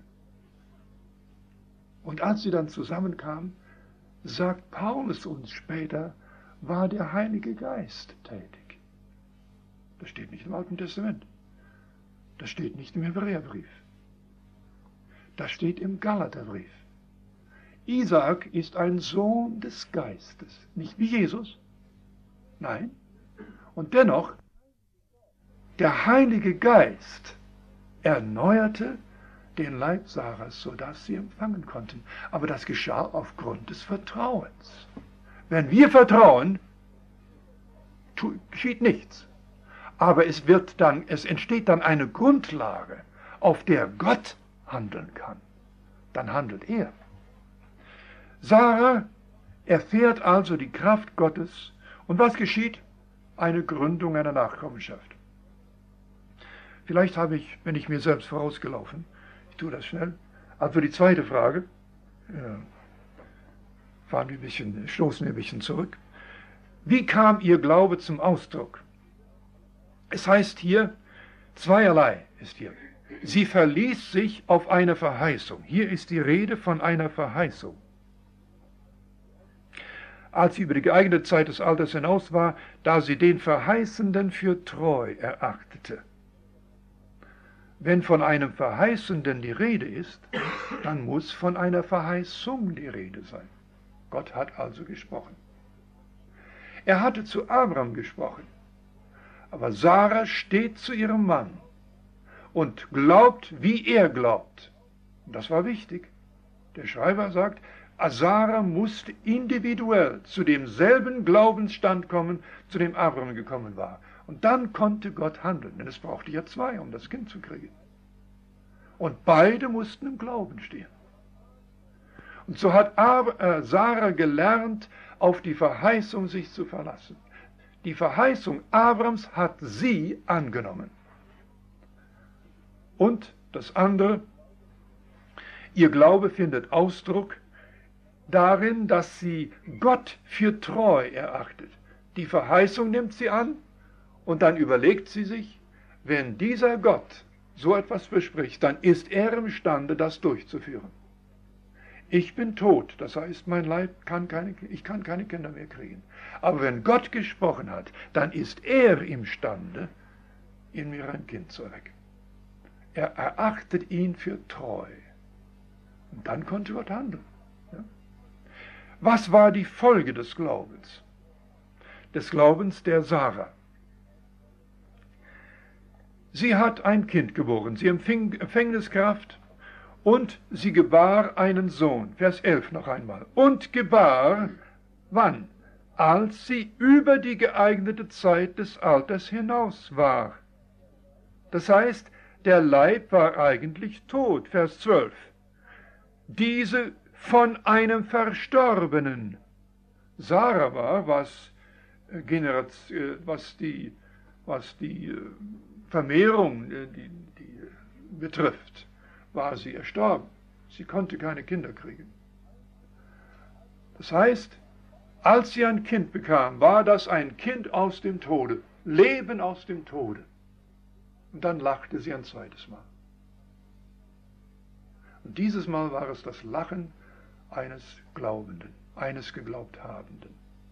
Und als sie dann zusammenkamen, sagt Paulus uns später, war der Heilige Geist tätig. Das steht nicht im Alten Testament. Das steht nicht im Hebräerbrief. Das steht im Galaterbrief. Isaak ist ein Sohn des Geistes. Nicht wie Jesus. Nein. Und dennoch, der Heilige Geist erneuerte den Leib Sarahs, sodass sie empfangen konnten. Aber das geschah aufgrund des Vertrauens. Wenn wir vertrauen, geschieht nichts. Aber es wird dann, es entsteht dann eine Grundlage, auf der Gott handeln kann. Dann handelt er. Sarah erfährt also die Kraft Gottes. Und was geschieht? Eine Gründung einer Nachkommenschaft. Vielleicht habe ich, wenn ich mir selbst vorausgelaufen, ich tue das schnell. Also die zweite Frage, ja, fahren wir ein bisschen, stoßen wir ein bisschen zurück. Wie kam ihr Glaube zum Ausdruck? Es heißt hier, zweierlei ist hier. Sie verließ sich auf eine Verheißung. Hier ist die Rede von einer Verheißung. Als sie über die geeignete Zeit des Alters hinaus war, da sie den Verheißenden für treu erachtete. Wenn von einem Verheißenden die Rede ist, dann muss von einer Verheißung die Rede sein. Gott hat also gesprochen. Er hatte zu Abraham gesprochen, aber Sarah steht zu ihrem Mann und glaubt, wie er glaubt. Und das war wichtig. Der Schreiber sagt, Sarah musste individuell zu demselben Glaubensstand kommen, zu dem Abraham gekommen war. Und dann konnte Gott handeln, denn es brauchte ja zwei, um das Kind zu kriegen. Und beide mussten im Glauben stehen. Und so hat Sarah gelernt, auf die Verheißung sich zu verlassen. Die Verheißung Abrams hat sie angenommen. Und das andere, ihr Glaube findet Ausdruck darin, dass sie Gott für treu erachtet. Die Verheißung nimmt sie an und dann überlegt sie sich, wenn dieser Gott so etwas verspricht, dann ist er imstande, das durchzuführen. ich bin tot, das heißt, mein Leib kann keine, ich kann keine Kinder mehr kriegen. Aber wenn Gott gesprochen hat, dann ist er imstande, in mir ein Kind zu erwecken. Er erachtet ihn für treu. Und dann konnte Gott handeln. Ja? Was war die Folge des Glaubens? Des Glaubens der Sarah. Sie hat ein Kind geboren, sie empfing Empfängniskraft und sie gebar einen Sohn. Vers elf noch einmal. Und gebar, wann? Als sie über die geeignete Zeit des Alters hinaus war. Das heißt, der Leib war eigentlich tot. Vers zwölf. Diese von einem Verstorbenen. Sarah war, was, was die, was die Vermehrung die, die betrifft, war sie erstorben. Sie konnte keine Kinder kriegen. Das heißt, als sie ein Kind bekam, war das ein Kind aus dem Tode, Leben aus dem Tode. Und dann lachte sie ein zweites Mal. Und dieses Mal war es das Lachen eines Glaubenden, eines Geglaubt-Habenden.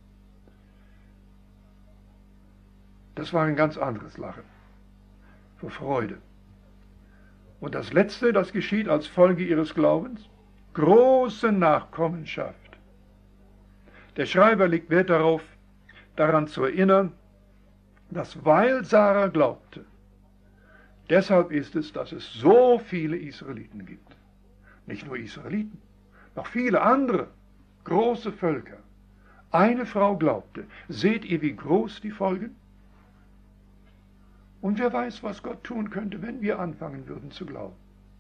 Das war ein ganz anderes Lachen, vor Freude. Und das Letzte, das geschieht als Folge ihres Glaubens, große Nachkommenschaft. Der Schreiber legt Wert darauf, daran zu erinnern, dass weil Sarah glaubte, deshalb ist es, dass es so viele Israeliten gibt. Nicht nur Israeliten, noch viele andere große Völker. Eine Frau glaubte. Seht ihr, wie groß die Folgen? Und wer weiß, was Gott tun könnte, wenn wir anfangen würden zu glauben.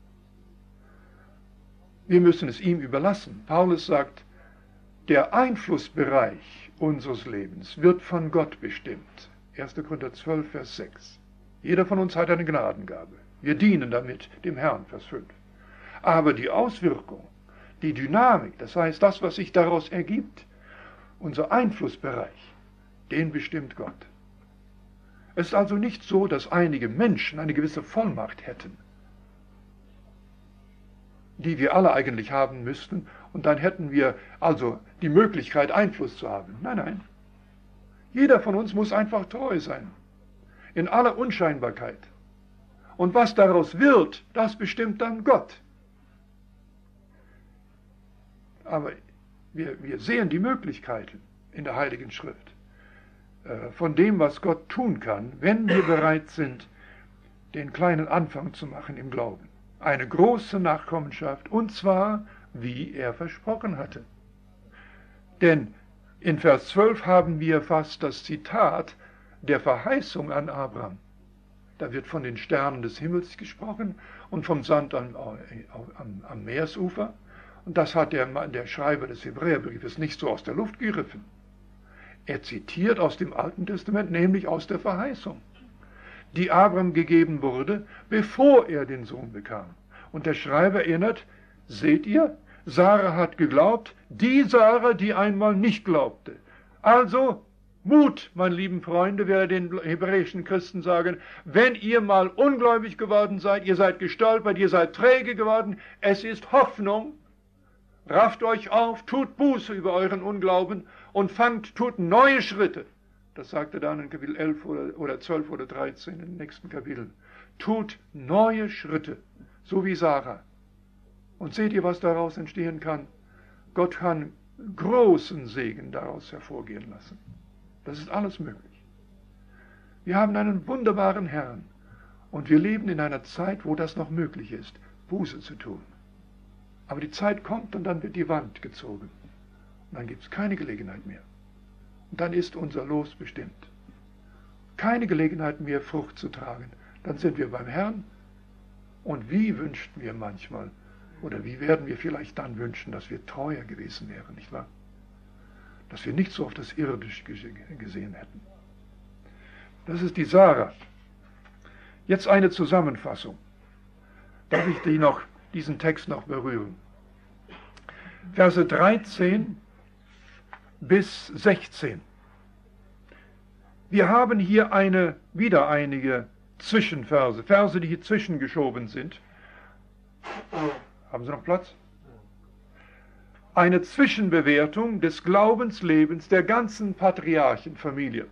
Wir müssen es ihm überlassen. Paulus sagt, der Einflussbereich unseres Lebens wird von Gott bestimmt. erster Korinther zwölf, Vers sechs. Jeder von uns hat eine Gnadengabe. Wir dienen damit dem Herrn, Vers fünf. Aber die Auswirkung, die Dynamik, das heißt das, was sich daraus ergibt, unser Einflussbereich, den bestimmt Gott. Es ist also nicht so, dass einige Menschen eine gewisse Vollmacht hätten, die wir alle eigentlich haben müssten, und dann hätten wir also die Möglichkeit, Einfluss zu haben. Nein, nein. Jeder von uns muss einfach treu sein, in aller Unscheinbarkeit. Und was daraus wird, das bestimmt dann Gott. Aber wir, wir sehen die Möglichkeiten in der Heiligen Schrift äh, von dem, was Gott tun kann, wenn wir bereit sind, den kleinen Anfang zu machen im Glauben. Eine große Nachkommenschaft, und zwar, wie er versprochen hatte. Denn in Vers zwölf haben wir fast das Zitat der Verheißung an Abraham. Da wird von den Sternen des Himmels gesprochen und vom Sand am, am, am Meersufer. Und das hat der, der Schreiber des Hebräerbriefes nicht so aus der Luft gegriffen. Er zitiert aus dem Alten Testament, nämlich aus der Verheißung, die Abraham gegeben wurde, bevor er den Sohn bekam. Und der Schreiber erinnert, seht ihr, Sarah hat geglaubt, die Sarah, die einmal nicht glaubte. Also, Mut, meine lieben Freunde, werde den hebräischen Christen sagen, wenn ihr mal ungläubig geworden seid, ihr seid gestolpert, ihr seid träge geworden, es ist Hoffnung. Rafft euch auf, tut Buße über euren Unglauben und fangt, tut neue Schritte. Das sagt er dann in Kapitel elf oder, oder zwölf oder dreizehn in den nächsten Kapiteln. Tut neue Schritte, so wie Sarah. Und seht ihr, was daraus entstehen kann? Gott kann großen Segen daraus hervorgehen lassen. Das ist alles möglich. Wir haben einen wunderbaren Herrn und wir leben in einer Zeit, wo das noch möglich ist, Buße zu tun. Aber die Zeit kommt und dann wird die Wand gezogen. Und dann gibt es keine Gelegenheit mehr. Und dann ist unser Los bestimmt. Keine Gelegenheit mehr, Frucht zu tragen. Dann sind wir beim Herrn. Und wie wünschten wir manchmal, oder wie werden wir vielleicht dann wünschen, dass wir treuer gewesen wären, nicht wahr? Dass wir nicht so auf das Irdische gesehen hätten. Das ist die Sarah. Jetzt eine Zusammenfassung. Darf ich die noch, diesen Text noch berühren? Verse dreizehn bis sechzehn. Wir haben hier eine, wieder einige Zwischenverse, Verse, die hier zwischengeschoben sind. Haben Sie noch Platz? eine Zwischenbewertung des Glaubenslebens der ganzen Patriarchenfamilie.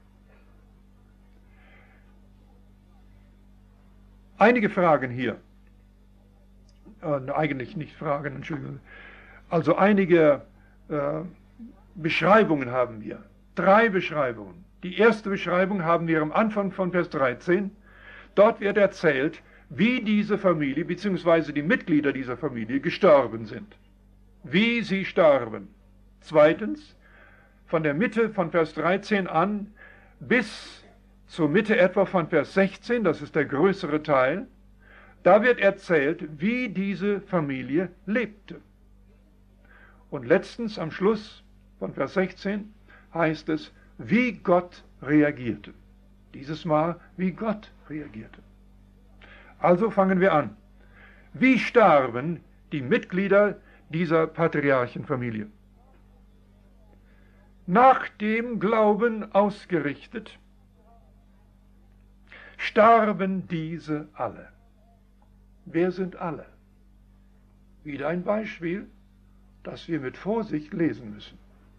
Einige Fragen hier, äh, eigentlich nicht Fragen, Entschuldigung, also einige äh, Beschreibungen haben wir, drei Beschreibungen. Die erste Beschreibung haben wir am Anfang von Vers dreizehn. Dort wird erzählt, wie diese Familie bzw. die Mitglieder dieser Familie gestorben sind. Wie sie starben. Zweitens, von der Mitte von Vers dreizehn an bis zur Mitte etwa von Vers sechzehn, das ist der größere Teil, da wird erzählt, wie diese Familie lebte. Und letztens am Schluss von Vers sechzehn heißt es, wie Gott reagierte. Dieses Mal, wie Gott reagierte. Also fangen wir an. Wie starben die Mitglieder dieser Patriarchenfamilie? Nach dem Glauben ausgerichtet, starben diese alle. Wer sind alle? Wieder ein Beispiel, das wir mit Vorsicht lesen müssen.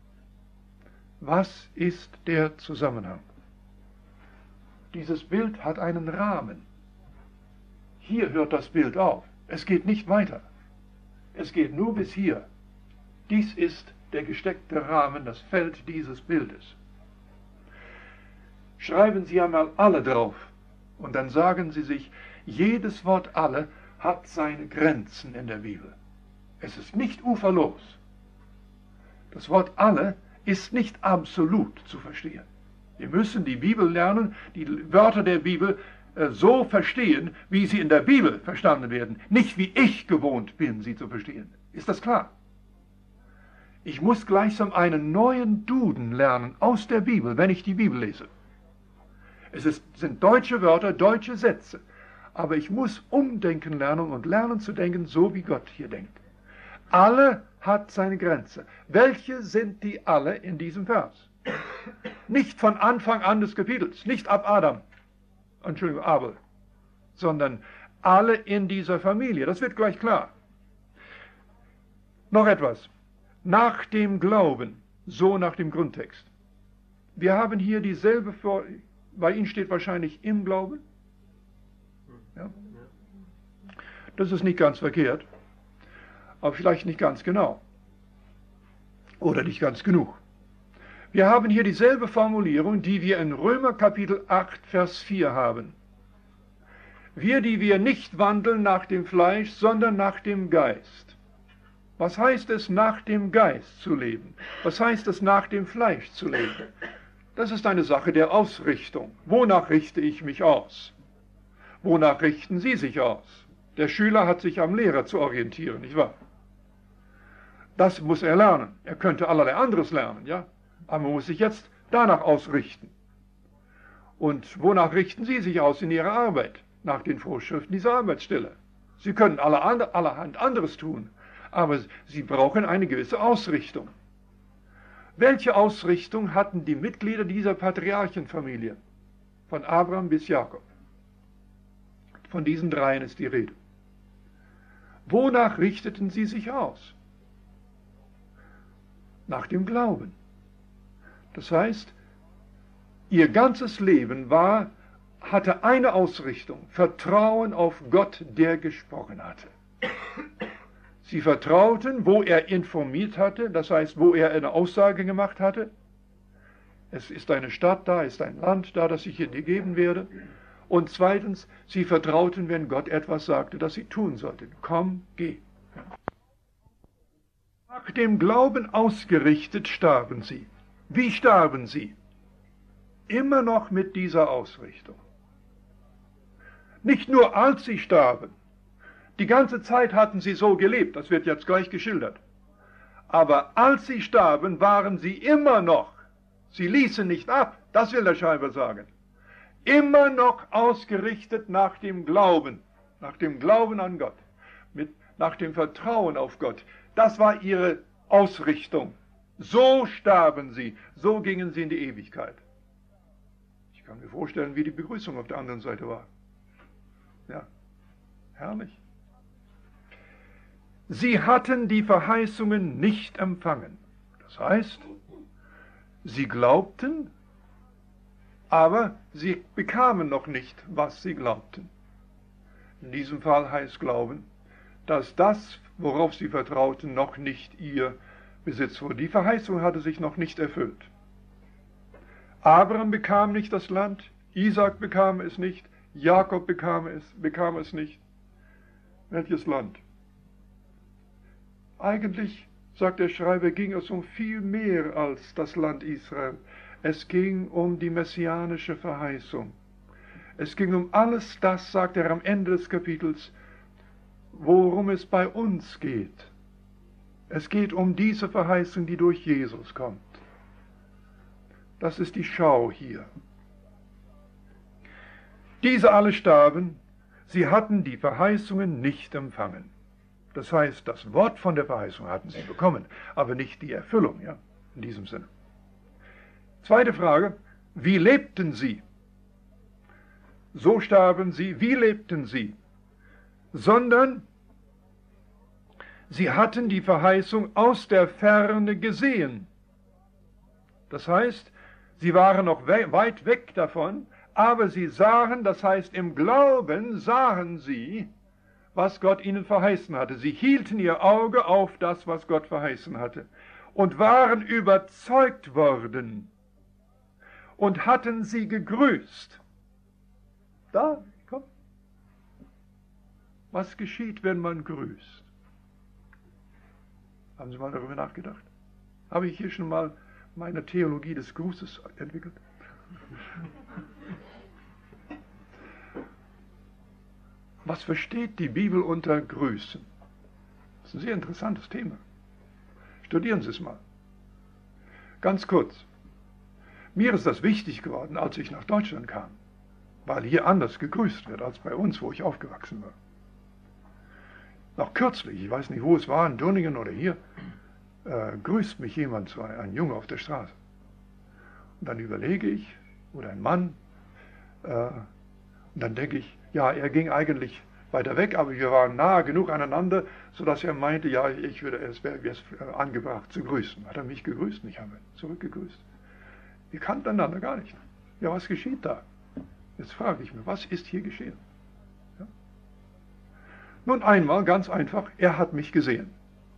Was ist der Zusammenhang? Dieses Bild hat einen Rahmen. Hier hört das Bild auf. Es geht nicht weiter. Es geht nur bis hier. Dies ist der gesteckte Rahmen, das Feld dieses Bildes. Schreiben Sie einmal alle drauf und dann sagen Sie sich, jedes Wort alle hat seine Grenzen in der Bibel. Es ist nicht uferlos. Das Wort alle ist nicht absolut zu verstehen. Wir müssen die Bibel lernen, die Wörter der Bibel äh, so verstehen, wie sie in der Bibel verstanden werden, nicht wie ich gewohnt bin, sie zu verstehen. Ist das klar? Ich muss gleichsam einen neuen Duden lernen aus der Bibel, wenn ich die Bibel lese. Es ist, sind deutsche Wörter, deutsche Sätze, aber ich muss umdenken lernen und lernen zu denken, so wie Gott hier denkt. Alle hat seine Grenze. Welche sind die alle in diesem Vers? Nicht von Anfang an des Kapitels, nicht ab Adam, Entschuldigung, Abel, sondern alle in dieser Familie. Das wird gleich klar. Noch etwas. Nach dem Glauben, so nach dem Grundtext. Wir haben hier dieselbe, bei Ihnen steht wahrscheinlich im Glauben. Ja? Das ist nicht ganz verkehrt, aber vielleicht nicht ganz genau. Oder nicht ganz genug. Wir haben hier dieselbe Formulierung, die wir in Römer Kapitel acht, Vers vier haben. Wir, die wir nicht wandeln nach dem Fleisch, sondern nach dem Geist. Was heißt es, nach dem Geist zu leben? Was heißt es, nach dem Fleisch zu leben? Das ist eine Sache der Ausrichtung. Wonach richte ich mich aus? Wonach richten Sie sich aus? Der Schüler hat sich am Lehrer zu orientieren, nicht wahr? Das muss er lernen. Er könnte allerlei anderes lernen, ja? Aber man muss sich jetzt danach ausrichten. Und wonach richten Sie sich aus in Ihrer Arbeit? Nach den Vorschriften dieser Arbeitsstelle. Sie können allerhand anderes tun, aber Sie brauchen eine gewisse Ausrichtung. Welche Ausrichtung hatten die Mitglieder dieser Patriarchenfamilie? Von Abraham bis Jakob. Von diesen dreien ist die Rede. Wonach richteten sie sich aus? Nach dem Glauben. Das heißt, ihr ganzes Leben war, hatte eine Ausrichtung, Vertrauen auf Gott, der gesprochen hatte. Sie vertrauten, wo er informiert hatte, das heißt, wo er eine Aussage gemacht hatte. Es ist eine Stadt da, ist ein Land da, das ich dir geben werde. Und zweitens, sie vertrauten, wenn Gott etwas sagte, das sie tun sollten. Komm, geh. Nach dem Glauben ausgerichtet starben sie. Wie starben sie? Immer noch mit dieser Ausrichtung. Nicht nur als sie starben. Die ganze Zeit hatten sie so gelebt, das wird jetzt gleich geschildert. Aber als sie starben, waren sie immer noch, sie ließen nicht ab, das will der Schreiber sagen, immer noch ausgerichtet nach dem Glauben, nach dem Glauben an Gott, mit, nach dem Vertrauen auf Gott. Das war ihre Ausrichtung. So starben sie, so gingen sie in die Ewigkeit. Ich kann mir vorstellen, wie die Begrüßung auf der anderen Seite war. Ja, herrlich. sie hatten die Verheißungen nicht empfangen. Das heißt, sie glaubten, aber sie bekamen noch nicht, was sie glaubten. In diesem Fall heißt Glauben, dass das, worauf sie vertrauten, noch nicht ihr Besitz wurde. Die Verheißung hatte sich noch nicht erfüllt. Abraham bekam nicht das Land, Isaak bekam es nicht, Jakob bekam es, bekam es nicht. Welches Land? Eigentlich, sagt der Schreiber, ging es um viel mehr als das Land Israel. Es ging um die messianische Verheißung. Es ging um alles das, sagt er am Ende des Kapitels, worum es bei uns geht. Es geht um diese Verheißung, die durch Jesus kommt. Das ist die Schau hier. Diese alle starben, sie hatten die Verheißungen nicht empfangen. Das heißt, das Wort von der Verheißung hatten sie bekommen, aber nicht die Erfüllung, ja, in diesem Sinne. Zweite Frage, wie lebten sie? So starben sie, wie lebten sie? Sondern sie hatten die Verheißung aus der Ferne gesehen. Das heißt, sie waren noch we- weit weg davon, aber sie sahen, das heißt im Glauben sahen sie, was Gott ihnen verheißen hatte. Sie hielten ihr Auge auf das, was Gott verheißen hatte und waren überzeugt worden und hatten sie gegrüßt. Da, komm. Was geschieht, wenn man grüßt? Haben Sie mal darüber nachgedacht? Habe ich hier schon mal meine Theologie des Grußes entwickelt? Was versteht die Bibel unter Grüßen? Das ist ein sehr interessantes Thema. Studieren Sie es mal. Ganz kurz. Mir ist das wichtig geworden, als ich nach Deutschland kam, weil hier anders gegrüßt wird als bei uns, wo ich aufgewachsen war. Noch kürzlich, ich weiß nicht, wo es war, in Döningen oder hier, äh, grüßt mich jemand, so ein, ein Junge auf der Straße. Und dann überlege ich, oder ein Mann, äh, und dann denke ich, ja, er ging eigentlich weiter weg, aber wir waren nahe genug aneinander, sodass er meinte, ja, ich würde, es wäre es angebracht zu grüßen. Hat er mich gegrüßt und ich habe zurückgegrüßt. Wir kannten einander gar nicht. Ja, was geschieht da? Jetzt frage ich mich, was ist hier geschehen? Ja? Nun einmal, ganz einfach, er hat mich gesehen.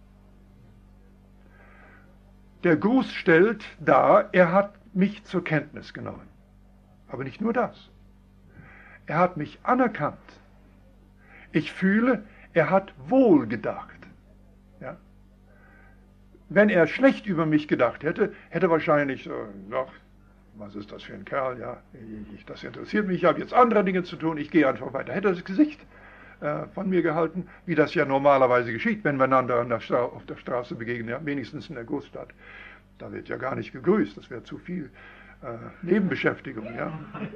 Der Gruß stellt dar, er hat mich zur Kenntnis genommen. Aber nicht nur das. Er hat mich anerkannt. Ich fühle, er hat wohl gedacht. Ja? Wenn er schlecht über mich gedacht hätte, hätte wahrscheinlich so, ach, was ist das für ein Kerl, ja, ich, das interessiert mich, ich habe jetzt andere Dinge zu tun, ich gehe einfach weiter. Hätte er das Gesicht äh, von mir gehalten, wie das ja normalerweise geschieht, wenn wir einander an der Stra- auf der Straße begegnen, ja, wenigstens in der Großstadt. Da wird ja gar nicht gegrüßt, das wäre zu viel äh, Nebenbeschäftigung. Ja.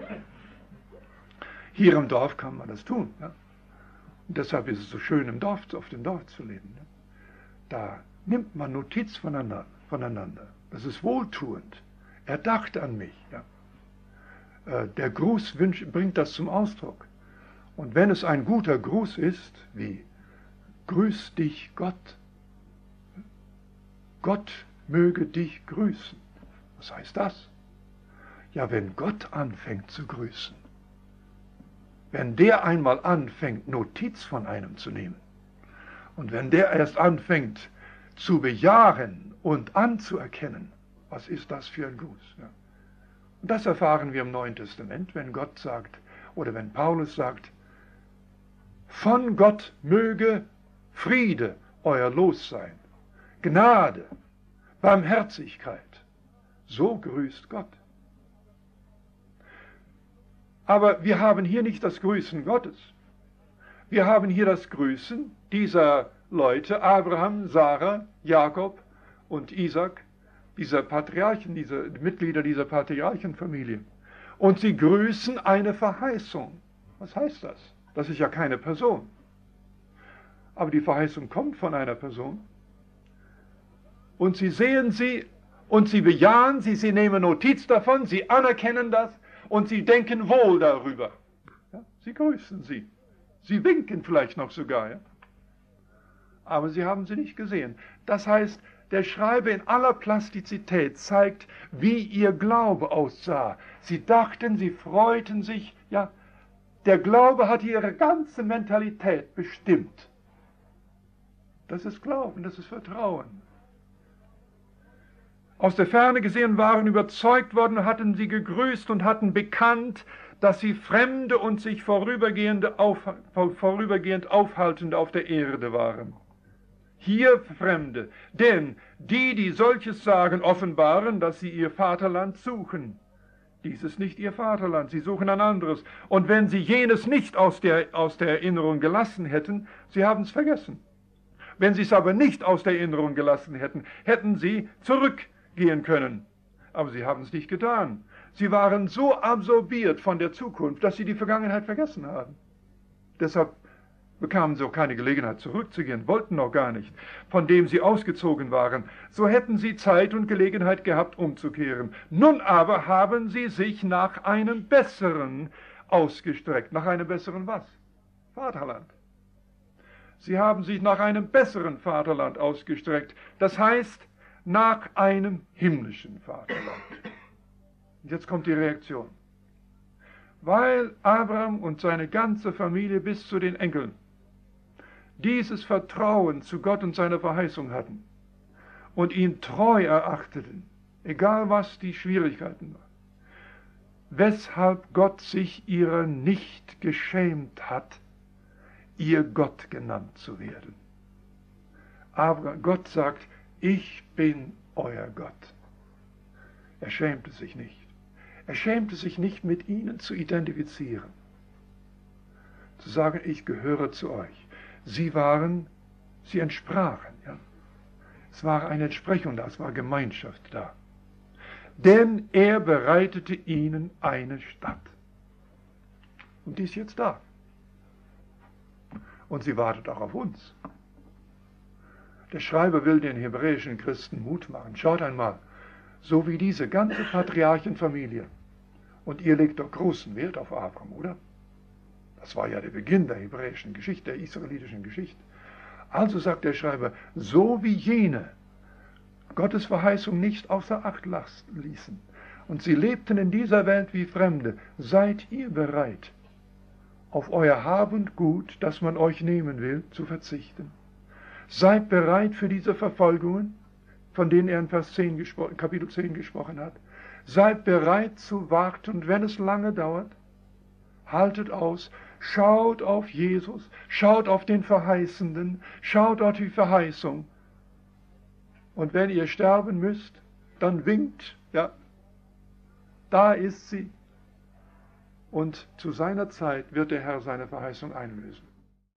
Hier im Dorf kann man das tun. Ja. Und deshalb ist es so schön, im Dorf, auf dem Dorf zu leben. Ja. Da nimmt man Notiz voneinander, voneinander. Das ist wohltuend. Er dachte an mich. Ja. Der Gruß wünscht, bringt das zum Ausdruck. Und wenn es ein guter Gruß ist, wie grüß dich Gott, Gott möge dich grüßen. Was heißt das? Ja, wenn Gott anfängt zu grüßen, wenn der einmal anfängt, Notiz von einem zu nehmen, und wenn der erst anfängt zu bejahen und anzuerkennen, was ist das für ein Gruß? Ja. Und das erfahren wir im Neuen Testament, wenn Gott sagt, oder wenn Paulus sagt, von Gott möge Friede euer Los sein, Gnade, Barmherzigkeit. So grüßt Gott. Aber wir haben hier nicht das Grüßen Gottes. Wir haben hier das Grüßen dieser Leute, Abraham, Sarah, Jakob und Isaak, dieser Patriarchen, diese Mitglieder dieser Patriarchenfamilie. Und sie grüßen eine Verheißung. Was heißt das? Das ist ja keine Person. Aber die Verheißung kommt von einer Person. Und sie sehen sie und sie bejahen sie, sie nehmen Notiz davon, sie anerkennen das und sie denken wohl darüber. Ja, sie grüßen sie. Sie winken vielleicht noch sogar. Ja? aber sie haben sie nicht gesehen. Das heißt, der Schreiber in aller Plastizität zeigt, wie ihr Glaube aussah. Sie dachten, sie freuten sich, ja, der Glaube hat ihre ganze Mentalität bestimmt. Das ist Glauben, das ist Vertrauen. Aus der Ferne gesehen waren überzeugt worden, hatten sie gegrüßt und hatten bekannt, dass sie Fremde und sich vorübergehend, auf, vorübergehend Aufhaltende auf der Erde waren. Hier Fremde, denn die, die solches sagen, offenbaren, dass sie ihr Vaterland suchen. Dies ist nicht ihr Vaterland, sie suchen ein anderes. Und wenn sie jenes nicht aus der, aus der Erinnerung gelassen hätten, sie haben es vergessen. Wenn sie es aber nicht aus der Erinnerung gelassen hätten, hätten sie zurückgehen können. Aber sie haben es nicht getan. Sie waren so absorbiert von der Zukunft, dass sie die Vergangenheit vergessen haben. Deshalb bekamen sie auch keine Gelegenheit zurückzugehen, wollten noch gar nicht, von dem sie ausgezogen waren. So hätten sie Zeit und Gelegenheit gehabt, umzukehren. Nun aber haben sie sich nach einem Besseren ausgestreckt. Nach einem Besseren was? Vaterland. Sie haben sich nach einem besseren Vaterland ausgestreckt. Das heißt, nach einem himmlischen Vaterland. Und jetzt kommt die Reaktion. Weil Abraham und seine ganze Familie bis zu den Enkeln dieses Vertrauen zu Gott und seiner Verheißung hatten und ihn treu erachteten, egal was die Schwierigkeiten waren, weshalb Gott sich ihrer nicht geschämt hat, ihr Gott genannt zu werden. Aber Gott sagt, ich bin euer Gott. Er schämte sich nicht. Er schämte sich nicht, mit ihnen zu identifizieren. Zu sagen, ich gehöre zu euch. Sie waren, sie entsprachen. Ja? Es war eine Entsprechung da, es war Gemeinschaft da. Denn er bereitete ihnen eine Stadt. Und die ist jetzt da. Und sie wartet auch auf uns. Der Schreiber will den hebräischen Christen Mut machen. Schaut einmal, so wie diese ganze Patriarchenfamilie. Und ihr legt doch großen Wert auf Abraham, oder? Das war ja der Beginn der hebräischen Geschichte, der israelitischen Geschichte. Also sagt der Schreiber, so wie jene Gottes Verheißung nicht außer Acht ließen und sie lebten in dieser Welt wie Fremde, seid ihr bereit, auf euer Hab und Gut, das man euch nehmen will, zu verzichten. Seid bereit für diese Verfolgungen, von denen er in Vers zehn gespro- Kapitel zehn gesprochen hat. Seid bereit zu warten, und wenn es lange dauert, haltet aus, schaut auf Jesus, schaut auf den Verheißenden, schaut auf die Verheißung. Und wenn ihr sterben müsst, dann winkt, ja, da ist sie. Und zu seiner Zeit wird der Herr seine Verheißung einlösen.